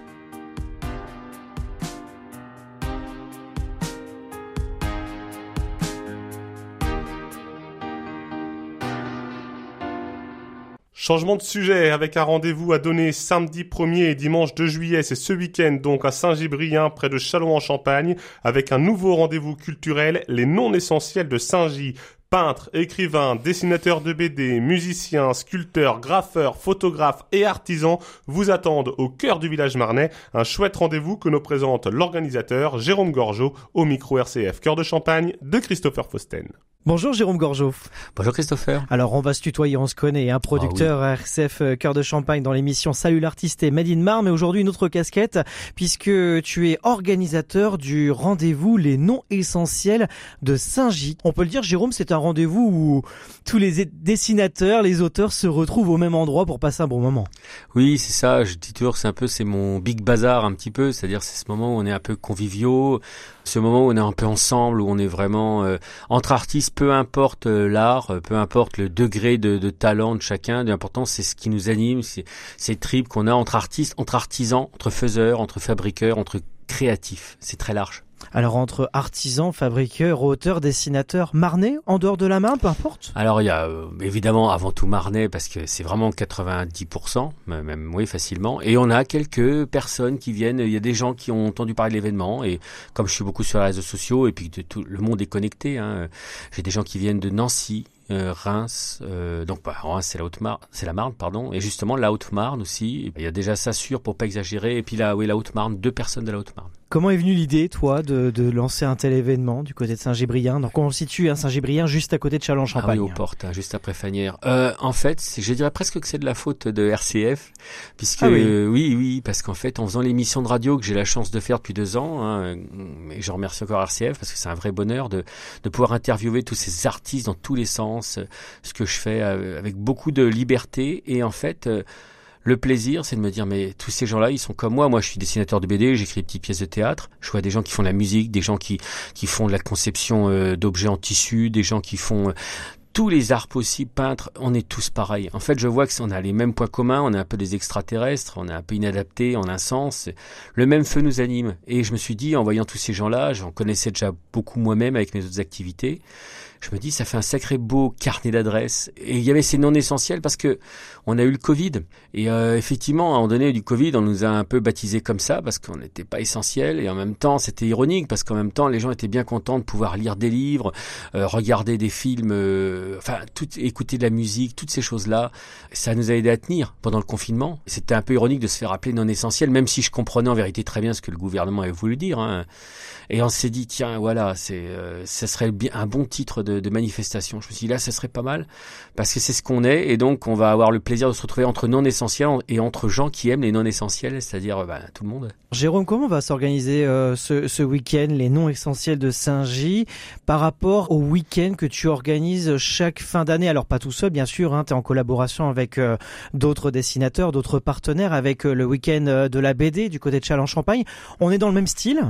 [SPEAKER 2] Changement de sujet avec un rendez-vous à donner samedi premier et dimanche deux juillet, c'est ce week-end donc à Saint-Gibrien près de Châlons-en-Champagne avec un nouveau rendez-vous culturel, les non essentiels de Saint-Gy. Peintres, écrivains, dessinateurs de B D, musiciens, sculpteurs, graffeurs, photographes et artisans vous attendent au cœur du village marnais. Un chouette rendez-vous que nous présente l'organisateur Jérôme Gorgeau au micro R C F Cœur de Champagne de Christopher Fausten.
[SPEAKER 12] Bonjour Jérôme Gorgeau.
[SPEAKER 15] Bonjour Christopher.
[SPEAKER 12] Alors on va se tutoyer, on se connaît, un producteur ah oui. R C F Cœur de Champagne dans l'émission Salut l'artiste et Made in Marne, mais aujourd'hui une autre casquette puisque tu es organisateur du rendez-vous Les non essentiels de Saint-Gy. On peut le dire Jérôme, c'est un rendez-vous où tous les dessinateurs, les auteurs se retrouvent au même endroit pour passer un bon moment.
[SPEAKER 15] Oui, c'est ça, je dis toujours, c'est un peu, c'est mon big bazar un petit peu, c'est-à-dire c'est ce moment où on est un peu conviviaux, ce moment où on est un peu ensemble, où on est vraiment euh, entre artistes, peu importe euh, l'art, peu importe le degré de, de talent de chacun, l'important c'est ce qui nous anime, c'est ces tripes qu'on a entre artistes, entre artisans, entre faiseurs, entre fabriqueurs, entre créatifs, c'est très large.
[SPEAKER 12] Alors entre artisans, fabriqueurs, auteurs, dessinateurs, marnais, en dehors de la Marne, peu importe.
[SPEAKER 15] Alors il y a euh, évidemment avant tout marnais parce que c'est vraiment quatre-vingt-dix pour cent, même oui facilement. Et on a quelques personnes qui viennent, il y a des gens qui ont entendu parler de l'événement et comme je suis beaucoup sur les réseaux sociaux et puis de tout le monde est connecté, hein, j'ai des gens qui viennent de Nancy, Euh, Reims, euh, donc bah, Reims c'est la Haute-Marne, c'est la Marne pardon, et justement la Haute-Marne aussi. Il y a déjà ça sûr pour pas exagérer. Et puis là, oui la Haute-Marne, deux personnes de la Haute-Marne.
[SPEAKER 12] Comment est venue l'idée, toi, de, de lancer un tel événement du côté de Saint-Gibrien? Donc on se situe à Saint-Gibrien, juste à côté de Châlons-en-Champagne.
[SPEAKER 15] Ah oui, aux portes, hein, juste après Fagnières. Euh, en fait, c'est, je dirais presque que c'est de la faute de R C F, puisque ah oui. Euh, oui, oui, parce qu'en fait, en faisant l'émission de radio que j'ai la chance de faire depuis deux ans, hein, et je remercie encore R C F parce que c'est un vrai bonheur de de pouvoir interviewer tous ces artistes dans tous les sens, ce que je fais avec beaucoup de liberté et en fait. Euh, Le plaisir, c'est de me dire, mais tous ces gens-là, ils sont comme moi. Moi, je suis dessinateur de B D, j'écris des petites pièces de théâtre. Je vois des gens qui font de la musique, des gens qui qui font de la conception euh, d'objets en tissu, des gens qui font euh, tous les arts possibles, peintres. On est tous pareils. En fait, je vois que on a les mêmes points communs. On est un peu des extraterrestres. On est un peu inadaptés en un sens. Le même feu nous anime. Et je me suis dit, en voyant tous ces gens-là, j'en connaissais déjà beaucoup moi-même avec mes autres activités. Je me dis, ça fait un sacré beau carnet d'adresses. Et il y avait ces non essentiels parce que on a eu le Covid. Et euh, effectivement, à un moment donné du Covid, on nous a un peu baptisés comme ça parce qu'on n'était pas essentiels. Et en même temps, c'était ironique parce qu'en même temps, les gens étaient bien contents de pouvoir lire des livres, euh, regarder des films, euh, enfin, tout, écouter de la musique, toutes ces choses-là. Ça nous a aidé à tenir pendant le confinement. C'était un peu ironique de se faire appeler non essentiel, même si je comprenais en vérité très bien ce que le gouvernement avait voulu dire. Hein. Et on s'est dit, tiens, voilà, c'est, euh, ça serait bien un bon titre de, de manifestation. Je me suis dit, là, ça serait pas mal, parce que c'est ce qu'on est, et donc on va avoir le plaisir de se retrouver entre non-essentiels et entre gens qui aiment les non-essentiels, c'est-à-dire bah, tout le monde.
[SPEAKER 12] Jérôme, comment va s'organiser euh, ce, ce week-end, les non-essentiels de Saint-Gy, par rapport au week-end que tu organises chaque fin d'année? Alors pas tout seul, bien sûr, hein, tu es en collaboration avec euh, d'autres dessinateurs, d'autres partenaires, avec euh, le week-end de la B D du côté de Châlons-en-Champagne. On est dans le même style ?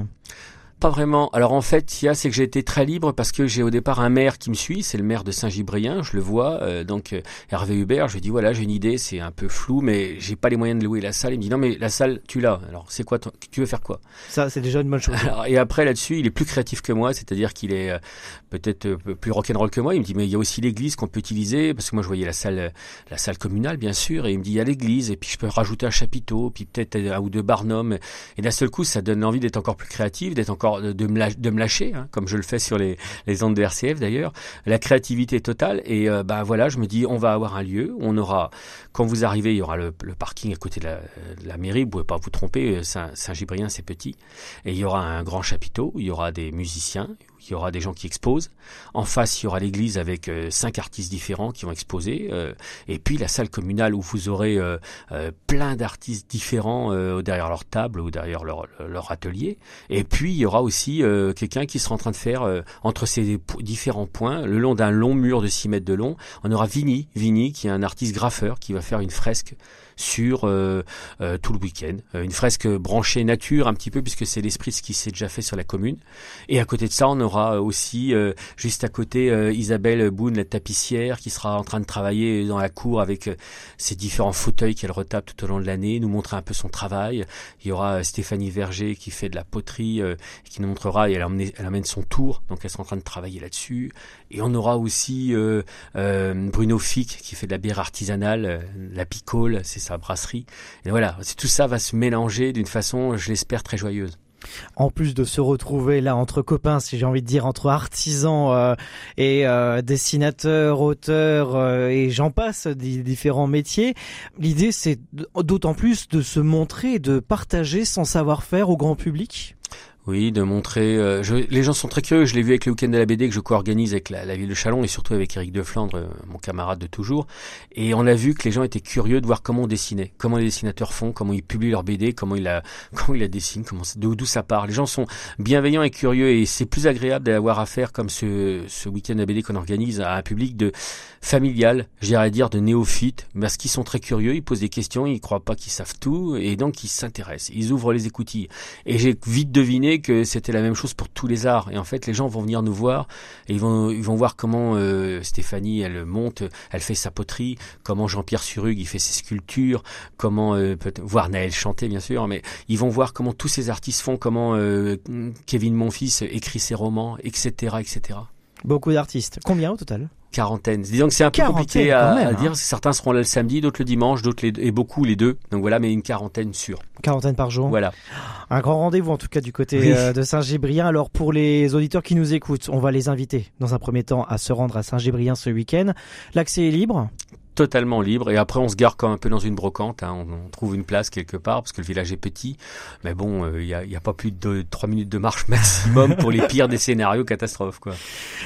[SPEAKER 15] Pas vraiment. Alors en fait, il y a, c'est que j'ai été très libre parce que j'ai au départ un maire qui me suit, c'est le maire de Saint-Gibrien, je le vois, euh, donc euh, Hervé Hubert, je lui dis voilà, j'ai une idée, c'est un peu flou, mais j'ai pas les moyens de louer la salle. Il me dit non mais la salle, tu l'as. Alors c'est quoi, ton... tu veux faire quoi?
[SPEAKER 12] Ça, c'est déjà une bonne chose.
[SPEAKER 15] Alors, et après là-dessus, il est plus créatif que moi, c'est-à-dire qu'il est euh, peut-être euh, plus rock'n'roll que moi. Il me dit mais il y a aussi l'église qu'on peut utiliser parce que moi je voyais la salle, la salle communale bien sûr, et il me dit il y a l'église et puis je peux rajouter un chapiteau, puis peut-être un ou deux barnums. Et d'un seul coup, ça donne envie d'être encore plus créatif, d'être encore de, de me lâcher, de me lâcher, hein, comme je le fais sur les, les ondes de R C F d'ailleurs. La créativité totale et euh, bah voilà, je me dis on va avoir un lieu, on aura, quand vous arrivez, il y aura le, le parking à côté de la, de la mairie, vous pouvez pas vous tromper, Saint, Saint-Gibrien c'est petit, et il y aura un grand chapiteau, il y aura des musiciens, il y aura des gens qui exposent. En face, il y aura l'église avec euh, cinq artistes différents qui vont exposer. Euh, et puis la salle communale où vous aurez euh, euh, plein d'artistes différents euh, derrière leur table ou derrière leur, leur atelier. Et puis il y aura aussi euh, quelqu'un qui sera en train de faire euh, entre ces p- différents points, le long d'un long mur de six mètres de long, on aura Vini, Vini qui est un artiste graffeur qui va faire une fresque sur euh, euh, tout le week-end. Euh, une fresque branchée nature un petit peu puisque c'est l'esprit de ce qui s'est déjà fait sur la commune. Et à côté de ça, on aura aussi euh, juste à côté euh, Isabelle Boone, la tapissière, qui sera en train de travailler dans la cour avec euh, ses différents fauteuils qu'elle retape tout au long de l'année, nous montrer un peu son travail. Il y aura euh, Stéphanie Verger qui fait de la poterie, euh, qui nous montrera, et elle, emmène, elle amène son tour, donc elle sera en train de travailler là-dessus. Et on aura aussi euh, euh, Bruno Fick qui fait de la bière artisanale, euh, la Picole, c'est sa brasserie. Et voilà, tout ça va se mélanger d'une façon, je l'espère, très joyeuse.
[SPEAKER 12] En plus de se retrouver là entre copains, si j'ai envie de dire, entre artisans euh, et euh, dessinateurs, auteurs euh, et j'en passe, des différents métiers, l'idée c'est d'autant plus de se montrer, de partager son savoir-faire au grand public.
[SPEAKER 15] Oui, de montrer. Euh, je, les gens sont très curieux. Je l'ai vu avec le week-end de la B D que je co-organise avec la, la ville de Châlons et surtout avec Éric Deflandre, euh, mon camarade de toujours. Et on a vu que les gens étaient curieux de voir comment on dessinait, comment les dessinateurs font, comment ils publient leur B D, comment ils la, comment ils la dessinent, comment d'où, d'où ça part. Les gens sont bienveillants et curieux et c'est plus agréable d'avoir affaire comme ce, ce week-end de la B D qu'on organise à un public de familial, je dirais dire de néophytes, parce qu'ils sont très curieux, ils posent des questions, ils croient pas qu'ils savent tout et donc ils s'intéressent, ils ouvrent les écoutilles. Et j'ai vite deviné que c'était la même chose pour tous les arts et en fait les gens vont venir nous voir et ils vont ils vont voir comment euh, Stéphanie elle monte, elle fait sa poterie, comment Jean-Pierre Surug il fait ses sculptures, comment euh, peut voir Naël chanter bien sûr, mais ils vont voir comment tous ces artistes font, comment euh, Kevin Monfils écrit ses romans, etc etc.
[SPEAKER 12] Beaucoup d'artistes. Combien au total?
[SPEAKER 15] Quarantaine. Disons que c'est un peu
[SPEAKER 12] quarantaine,
[SPEAKER 15] compliqué à,
[SPEAKER 12] même,
[SPEAKER 15] à dire.
[SPEAKER 12] hein.
[SPEAKER 15] Certains seront là le samedi, d'autres le dimanche, d'autres les, et beaucoup les deux. Donc voilà, mais une quarantaine sûre.
[SPEAKER 12] Quarantaine par jour.
[SPEAKER 15] Voilà.
[SPEAKER 12] Un grand rendez-vous en tout cas du côté
[SPEAKER 15] oui.
[SPEAKER 12] euh, de Saint-Gébrien. Alors pour les auditeurs qui nous écoutent, on va les inviter dans un premier temps à se rendre à Saint-Gébrien ce week-end. L'accès est libre.
[SPEAKER 15] Totalement libre et après on se gare quand un peu dans une brocante, hein. on, on trouve une place quelque part parce que le village est petit, mais bon il euh, y, a, y a pas plus de trois minutes de marche maximum pour les pires des scénarios catastrophes quoi.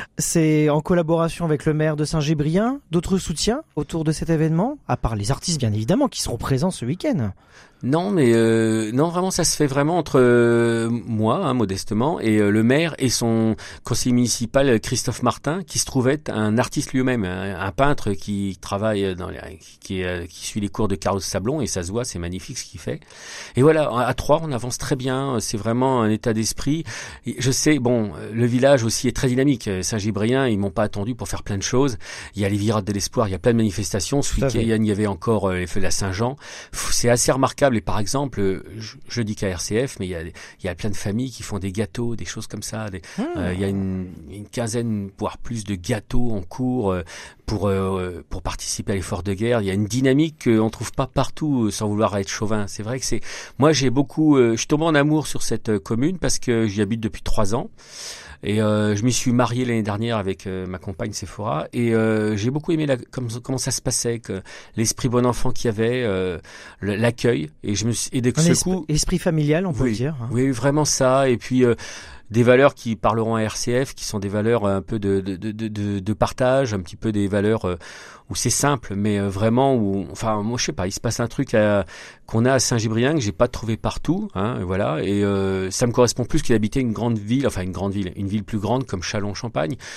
[SPEAKER 12] C'est en collaboration avec le maire de Saint-Gébrien, d'autres soutiens autour de cet événement, à part les artistes bien évidemment qui seront présents ce week-end.
[SPEAKER 15] Non, mais euh, non, vraiment, ça se fait vraiment entre euh, moi, hein, modestement, et euh, le maire et son conseiller municipal Christophe Martin, qui se trouve être un artiste lui-même, un, un peintre qui travaille dans les, qui, euh, qui suit les cours de Carlos Sablon, et ça se voit, c'est magnifique ce qu'il fait. Et voilà, à trois, on avance très bien. C'est vraiment un état d'esprit. Je sais, bon, le village aussi est très dynamique. Saint-Gibrien, ils m'ont pas attendu pour faire plein de choses. Il y a les Virades de l'Espoir, il y a plein de manifestations. Ce week-end, il y avait encore euh, les feux de la Saint-Jean. C'est assez remarquable. Et par exemple, je, je dis qu'à R C F, mais il y a, il y a plein de familles qui font des gâteaux, des choses comme ça. Des, mmh. euh, il y a une, une quinzaine, voire plus de gâteaux en cours euh, pour euh, pour participer à l'effort de guerre. Il y a une dynamique qu'on trouve pas partout, sans vouloir être chauvin. C'est vrai que c'est, moi j'ai beaucoup, euh, je suis tombé en amour sur cette commune parce que j'y habite depuis trois ans. Et euh, je m'y suis marié l'année dernière avec euh, ma compagne Sephora et euh, j'ai beaucoup aimé la, comme, comment ça se passait, que l'esprit bon enfant qu'il y avait, euh, l'accueil et je me suis, et de ce
[SPEAKER 12] esprit,
[SPEAKER 15] coup
[SPEAKER 12] esprit familial on peut
[SPEAKER 15] oui,
[SPEAKER 12] le dire. Hein.
[SPEAKER 15] Oui, vraiment ça et puis euh, des valeurs qui parleront à R C F, qui sont des valeurs un peu de de de de, de partage, un petit peu des valeurs euh, où c'est simple, mais euh, vraiment où, enfin moi je sais pas, il se passe un truc à, qu'on a à Saint-Gibrien que j'ai pas trouvé partout, hein, voilà, et euh, ça me correspond plus qu'd'habiter une grande ville, enfin une grande ville, une ville plus grande comme Châlons-Champagne,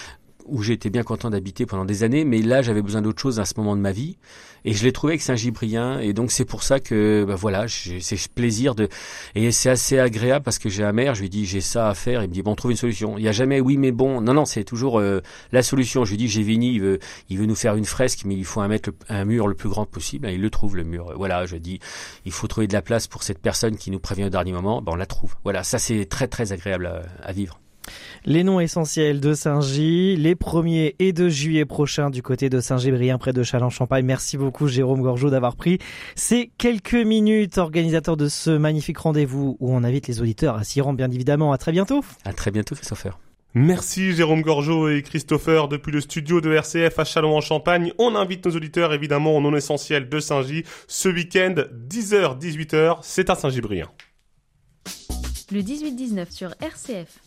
[SPEAKER 15] où j'ai été bien content d'habiter pendant des années, mais là j'avais besoin d'autre chose à ce moment de ma vie, et je l'ai trouvé avec Saint-Gibrien, et donc c'est pour ça que bah voilà, j'ai c'est plaisir de, et c'est assez agréable parce que j'ai un maire, je lui dis j'ai ça à faire, il me dit bon, on trouve une solution. Il y a jamais oui mais bon, non non, c'est toujours euh, la solution. Je lui dis Gévigny, il veut il veut nous faire une fresque, mais il faut un mètre, un mur le plus grand possible, il le trouve le mur. Voilà, je dis il faut trouver de la place pour cette personne qui nous prévient au dernier moment, ben on la trouve. Voilà, ça c'est très très agréable à, à vivre.
[SPEAKER 12] Les noms essentiels de Saint-Gy, les premier et deux juillet prochains du côté de Saint-Gébrien près de Châlons-Champagne. Merci beaucoup Jérôme Gorgeau d'avoir pris ces quelques minutes, organisateur de ce magnifique rendez-vous où on invite les auditeurs à s'y rendre bien évidemment. À très bientôt.
[SPEAKER 15] À très bientôt Christopher.
[SPEAKER 2] Merci Jérôme Gorgeau et Christopher depuis le studio de R C F à Châlons-en-Champagne. On invite nos auditeurs évidemment au non essentiel de Saint-Gy ce week-end, dix heures dix-huit heures, c'est à Saint-Gébrien.
[SPEAKER 16] Le dix-huit dix-neuf sur R C F.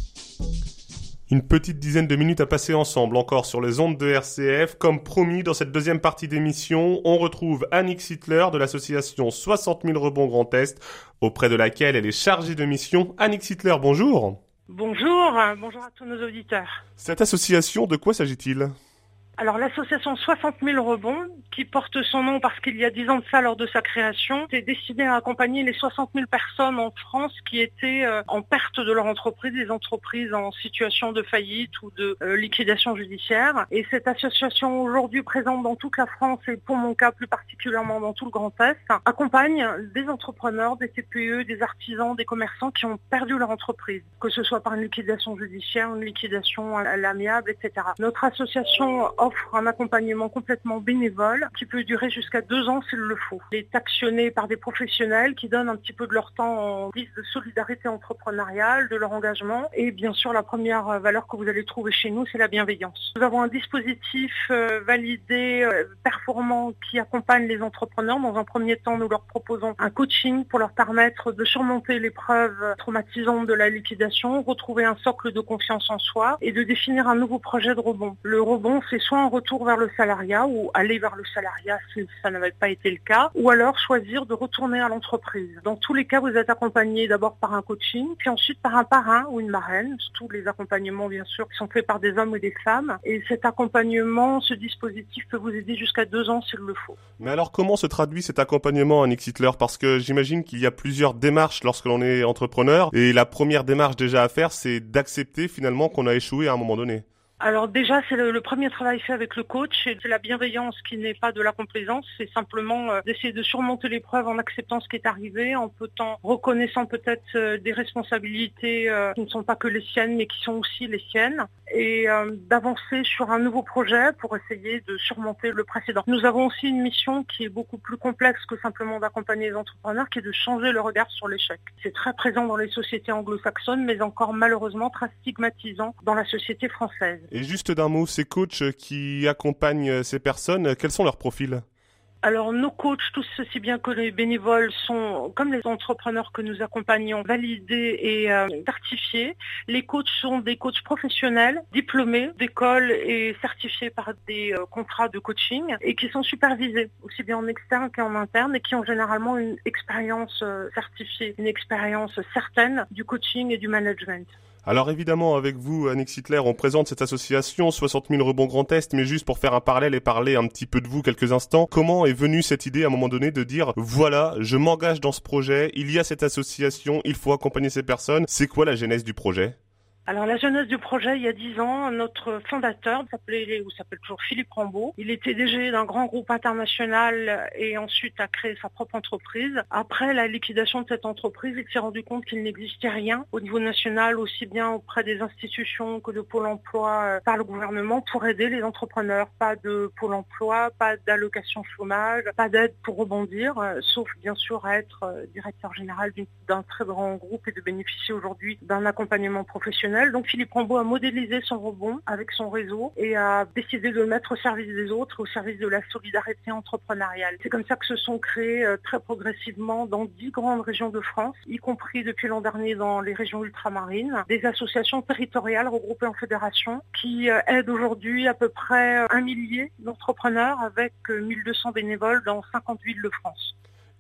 [SPEAKER 2] Une petite dizaine de minutes à passer ensemble encore sur les ondes de R C F. Comme promis, dans cette deuxième partie d'émission, on retrouve Annick Sittler de l'association soixante mille rebonds Grand Est, auprès de laquelle elle est chargée de mission. Annick Sittler, bonjour.
[SPEAKER 8] Bonjour, bonjour à tous nos auditeurs.
[SPEAKER 2] Cette association, de quoi s'agit-il ?
[SPEAKER 8] Alors l'association soixante mille rebonds, qui porte son nom parce qu'il y a dix ans de ça lors de sa création, est destinée à accompagner les soixante mille personnes en France qui étaient euh, en perte de leur entreprise, des entreprises en situation de faillite ou de euh, liquidation judiciaire. Et cette association aujourd'hui présente dans toute la France et pour mon cas plus particulièrement dans tout le Grand Est, accompagne des entrepreneurs, des T P E, des artisans, des commerçants qui ont perdu leur entreprise, que ce soit par une liquidation judiciaire, une liquidation à l'amiable, et cetera. Notre association offre un accompagnement complètement bénévole qui peut durer jusqu'à deux ans s'il le faut. Il est actionné par des professionnels qui donnent un petit peu de leur temps en guise de solidarité entrepreneuriale, de leur engagement. Et bien sûr, la première valeur que vous allez trouver chez nous, c'est la bienveillance. Nous avons un dispositif euh, validé, euh, performant, qui accompagne les entrepreneurs. Dans un premier temps, nous leur proposons un coaching pour leur permettre de surmonter l'épreuve traumatisante de la liquidation, retrouver un socle de confiance en soi et de définir un nouveau projet de rebond. Le rebond, c'est soit un retour vers le salariat ou aller vers le salariat si ça n'avait pas été le cas, ou alors choisir de retourner à l'entreprise. Dans tous les cas, vous êtes accompagné d'abord par un coaching, puis ensuite par un parrain ou une marraine. Tous les accompagnements, bien sûr, sont faits par des hommes ou des femmes. Et cet accompagnement, ce dispositif peut vous aider jusqu'à deux ans s'il le faut.
[SPEAKER 2] Mais alors, comment se traduit cet accompagnement, Annick Sittler ? Parce que j'imagine qu'il y a plusieurs démarches lorsque l'on est entrepreneur. Et la première démarche déjà à faire, c'est d'accepter finalement qu'on a échoué à un moment donné.
[SPEAKER 8] Alors déjà, c'est le, le premier travail fait avec le coach, et c'est la bienveillance qui n'est pas de la complaisance, c'est simplement euh, d'essayer de surmonter l'épreuve en acceptant ce qui est arrivé, en peut en reconnaissant peut-être euh, des responsabilités euh, qui ne sont pas que les siennes, mais qui sont aussi les siennes, et euh, d'avancer sur un nouveau projet pour essayer de surmonter le précédent. Nous avons aussi une mission qui est beaucoup plus complexe que simplement d'accompagner les entrepreneurs, qui est de changer le regard sur l'échec. C'est très présent dans les sociétés anglo-saxonnes, mais encore malheureusement très stigmatisant dans la société française.
[SPEAKER 2] Et juste d'un mot, ces coachs qui accompagnent ces personnes, quels sont leurs profils ?
[SPEAKER 8] Alors nos coachs, tous aussi bien que les bénévoles, sont, comme les entrepreneurs que nous accompagnons, validés et euh, certifiés. Les coachs sont des coachs professionnels, diplômés d'école et certifiés par des euh, contrats de coaching et qui sont supervisés, aussi bien en externe qu'en interne, et qui ont généralement une expérience euh, certifiée, une expérience certaine du coaching et du management.
[SPEAKER 2] Alors évidemment, avec vous, Annick Sittler, on présente cette association soixante mille rebonds Grand Est, mais juste pour faire un parallèle et parler un petit peu de vous quelques instants, comment est venue cette idée à un moment donné de dire, voilà, je m'engage dans ce projet, il y a cette association, il faut accompagner ces personnes, c'est quoi la genèse du projet ?
[SPEAKER 8] Alors la jeunesse du projet, il y a dix ans, notre fondateur s'appelait ou s'appelle toujours Philippe Rambaud. Il était D G d'un grand groupe international et ensuite a créé sa propre entreprise. Après la liquidation de cette entreprise, il s'est rendu compte qu'il n'existait rien au niveau national, aussi bien auprès des institutions que de Pôle emploi par le gouvernement pour aider les entrepreneurs. Pas de Pôle emploi, pas d'allocation chômage, pas d'aide pour rebondir, sauf bien sûr à être directeur général d'un très grand groupe et de bénéficier aujourd'hui d'un accompagnement professionnel. Donc Philippe Rambaud a modélisé son rebond avec son réseau et a décidé de le mettre au service des autres, au service de la solidarité entrepreneuriale. C'est comme ça que se sont créés euh, très progressivement dans dix grandes régions de France, y compris depuis l'an dernier dans les régions ultramarines, des associations territoriales regroupées en fédérations qui euh, aident aujourd'hui à peu près un millier d'entrepreneurs avec euh, mille deux cents bénévoles dans cinquante villes de France.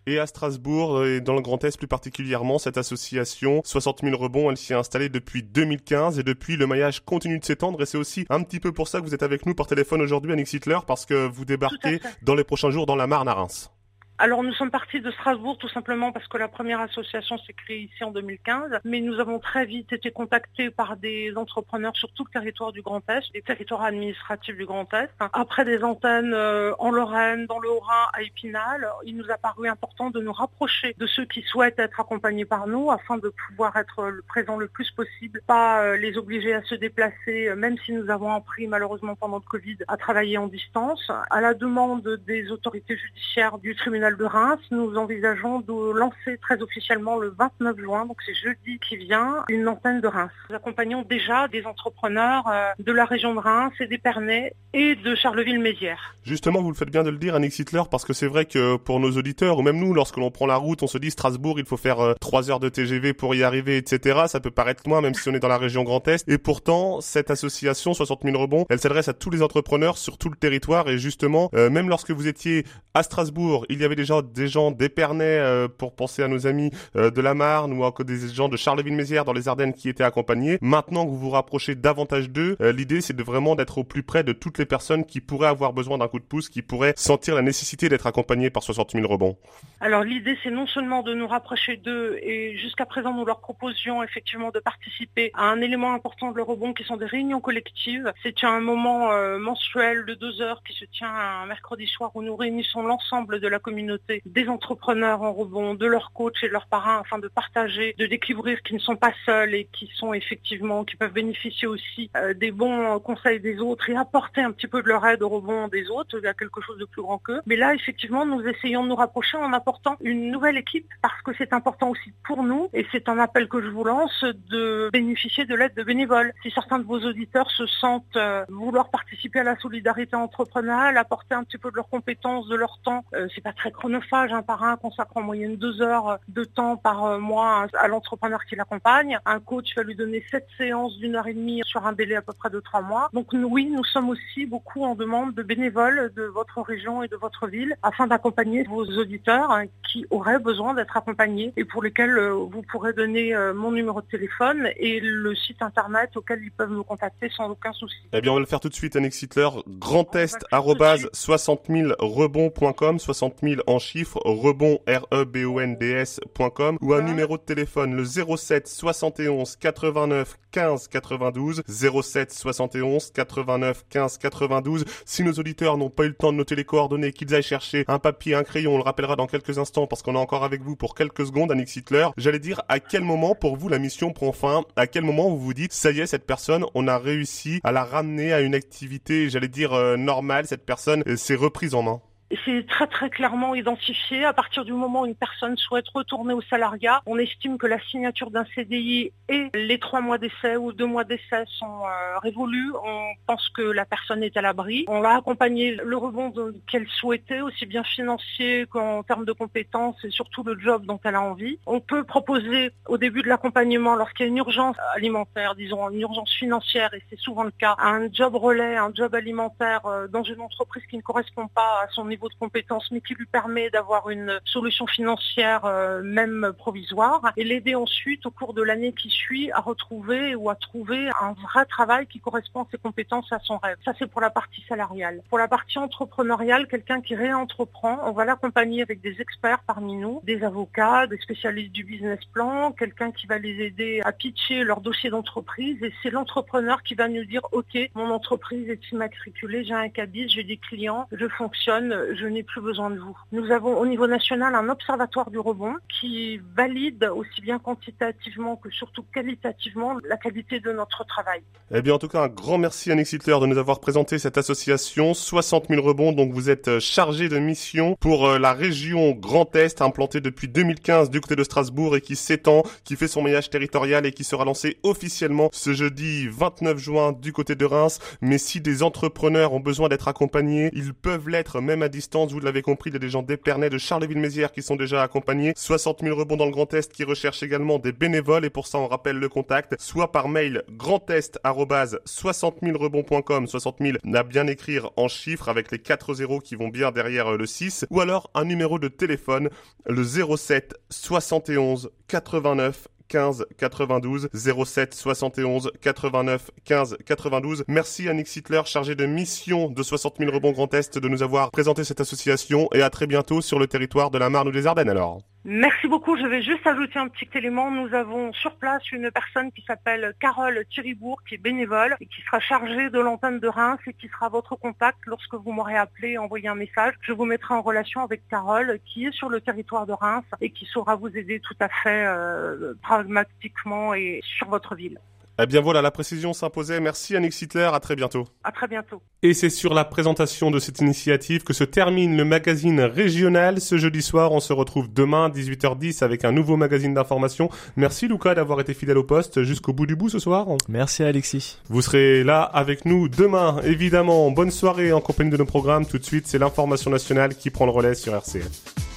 [SPEAKER 2] Et à Strasbourg, et dans le Grand Est plus particulièrement, cette association soixante mille rebonds, elle s'y est installée depuis deux mille quinze et depuis le maillage continue de s'étendre et c'est aussi un petit peu pour ça que vous êtes avec nous par téléphone aujourd'hui, Annick Sittler, parce que vous débarquez dans les prochains jours dans la Marne à Reims.
[SPEAKER 8] Alors nous sommes partis de Strasbourg tout simplement parce que la première association s'est créée ici en deux mille quinze, mais nous avons très vite été contactés par des entrepreneurs sur tout le territoire du Grand Est, des territoires administratifs du Grand Est. Après des antennes euh, en Lorraine, dans le Haut-Rhin, à Épinal, il nous a paru important de nous rapprocher de ceux qui souhaitent être accompagnés par nous afin de pouvoir être présents le plus possible, pas euh, les obliger à se déplacer, euh, même si nous avons appris malheureusement pendant le Covid à travailler en distance. À la demande des autorités judiciaires du tribunal de Reims, nous envisageons de lancer très officiellement le vingt-neuf juin, donc c'est jeudi qui vient, une antenne de Reims. Nous accompagnons déjà des entrepreneurs euh, de la région de Reims et d'Épernay et de Charleville-Mézières.
[SPEAKER 2] Justement, vous le faites bien de le dire, Annick Sittler, parce que c'est vrai que pour nos auditeurs, ou même nous, lorsque l'on prend la route, on se dit Strasbourg, il faut faire euh, trois heures de T G V pour y arriver, et cetera. Ça peut paraître loin, même si on est dans la région Grand Est. Et pourtant, cette association soixante mille rebonds, elle s'adresse à tous les entrepreneurs sur tout le territoire. Et justement, euh, même lorsque vous étiez à Strasbourg, il y avait déjà des gens d'Épernay, euh, pour penser à nos amis euh, de la Marne, ou encore des gens de Charleville-Mézières dans les Ardennes qui étaient accompagnés. Maintenant que vous vous rapprochez davantage d'eux, euh, l'idée c'est de vraiment d'être au plus près de toutes les personnes qui pourraient avoir besoin d'un coup de pouce, qui pourraient sentir la nécessité d'être accompagnées par soixante mille rebonds.
[SPEAKER 8] Alors l'idée c'est non seulement de nous rapprocher d'eux, et jusqu'à présent nous leur proposions effectivement de participer à un élément important de le rebond qui sont des réunions collectives. C'est un moment euh, mensuel de deux heures qui se tient un mercredi soir où nous réunissons l'ensemble de la communauté des entrepreneurs en rebond, de leurs coachs et de leurs parrains afin de partager, de découvrir qu'ils ne sont pas seuls et qui sont effectivement, qui peuvent bénéficier aussi euh, des bons conseils des autres et apporter un petit peu de leur aide au rebond des autres. Il y a quelque chose de plus grand qu'eux. Mais là, effectivement, nous essayons de nous rapprocher en apportant une nouvelle équipe parce que c'est important aussi pour nous et c'est un appel que je vous lance de bénéficier de l'aide de bénévoles. Si certains de vos auditeurs se sentent euh, vouloir participer à la solidarité entrepreneuriale, apporter un petit peu de leurs compétences, de leur temps, euh, c'est pas très chronophage. Un parrain consacre en moyenne deux heures de temps par mois à l'entrepreneur qui l'accompagne. Un coach va lui donner sept séances d'une heure et demie sur un délai à peu près de trois mois. Donc nous, oui, nous sommes aussi beaucoup en demande de bénévoles de votre région et de votre ville afin d'accompagner vos auditeurs hein, qui auraient besoin d'être accompagnés et pour lesquels euh, vous pourrez donner euh, mon numéro de téléphone et le site internet auquel ils peuvent me contacter sans aucun souci.
[SPEAKER 2] Eh bien, on va le faire tout de suite, Annick Sittler. grandest arobase soixante mille rebonds point com, soixante mille en chiffres, rebond R E B O N D S point com ou un numéro de téléphone le zéro sept soixante et onze quatre-vingt-neuf quinze quatre-vingt-douze, zéro sept soixante et onze quatre-vingt-neuf quinze quatre-vingt-douze. Si nos auditeurs n'ont pas eu le temps de noter les coordonnées, qu'ils aillent chercher un papier, un crayon, on le rappellera dans quelques instants parce qu'on est encore avec vous pour quelques secondes, Annick Sittler. J'allais dire, à quel moment pour vous la mission prend fin? À quel moment vous vous dites, ça y est, cette personne, on a réussi à la ramener à une activité, j'allais dire, euh, normale, cette personne euh, s'est reprise en main?
[SPEAKER 8] C'est très très clairement identifié. À partir du moment où une personne souhaite retourner au salariat, on estime que la signature d'un C D I et les trois mois d'essai ou deux mois d'essai sont euh, révolus. On pense que la personne est à l'abri. On va accompagner le rebond qu'elle souhaitait, aussi bien financier qu'en termes de compétences et surtout le job dont elle a envie. On peut proposer au début de l'accompagnement, lorsqu'il y a une urgence alimentaire, disons une urgence financière, et c'est souvent le cas, un job relais, un job alimentaire euh, dans une entreprise qui ne correspond pas à son niveau de compétences, mais qui lui permet d'avoir une solution financière, euh, même provisoire, et l'aider ensuite au cours de l'année qui suit à retrouver ou à trouver un vrai travail qui correspond à ses compétences, à son rêve. Ça, c'est pour la partie salariale. Pour la partie entrepreneuriale, quelqu'un qui réentreprend, on va l'accompagner avec des experts parmi nous, des avocats, des spécialistes du business plan, quelqu'un qui va les aider à pitcher leur dossier d'entreprise, et c'est l'entrepreneur qui va nous dire, ok, mon entreprise est immatriculée, j'ai un cabis, j'ai des clients, je fonctionne, je n'ai plus besoin de vous. Nous avons au niveau national un observatoire du rebond qui valide aussi bien quantitativement que surtout qualitativement la qualité de notre travail.
[SPEAKER 2] Eh bien, en tout cas, un grand merci Annick Sittler de nous avoir présenté cette association soixante mille rebonds. Donc, vous êtes chargé de mission pour la région Grand Est, implantée depuis deux mille quinze du côté de Strasbourg et qui s'étend, qui fait son maillage territorial et qui sera lancé officiellement ce jeudi vingt-neuf juin du côté de Reims. Mais si des entrepreneurs ont besoin d'être accompagnés, ils peuvent l'être même à distance. Vous l'avez compris, il y a des gens d'Épernay, de Charleville-Mézières qui sont déjà accompagnés. soixante mille rebonds dans le Grand Est qui recherchent également des bénévoles et pour ça on rappelle le contact, soit par mail grandest arobase soixante mille rebonds point com, soixante mille à bien écrire en chiffres avec les quatre zéros qui vont bien derrière le six, ou alors un numéro de téléphone, le zéro sept soixante et onze quatre-vingt-neuf quinze quatre-vingt-douze, zéro sept soixante et onze quatre-vingt-neuf quinze quatre-vingt-douze. Merci Annick Sittler, chargée de mission de soixante mille rebonds Grand Est, de nous avoir présenté cette association et à très bientôt sur le territoire de la Marne ou des Ardennes alors.
[SPEAKER 8] Merci beaucoup. Je vais juste ajouter un petit élément. Nous avons sur place une personne qui s'appelle Carole Thiribourg, qui est bénévole et qui sera chargée de l'antenne de Reims et qui sera votre contact lorsque vous m'aurez appelé et envoyé un message. Je vous mettrai en relation avec Carole qui est sur le territoire de Reims et qui saura vous aider tout à fait euh, pragmatiquement et sur votre ville.
[SPEAKER 2] Eh bien voilà, la précision s'imposait. Merci Annick Sittler, à très bientôt.
[SPEAKER 8] À très bientôt.
[SPEAKER 2] Et c'est sur la présentation de cette initiative que se termine le magazine régional. Ce jeudi soir, on se retrouve demain, dix-huit heures dix, avec un nouveau magazine d'information. Merci Lucas d'avoir été fidèle au poste jusqu'au bout du bout ce soir.
[SPEAKER 3] Merci Alexis.
[SPEAKER 2] Vous serez là avec nous demain, évidemment. Bonne soirée en compagnie de nos programmes. Tout de suite, c'est l'information nationale qui prend le relais sur R C F.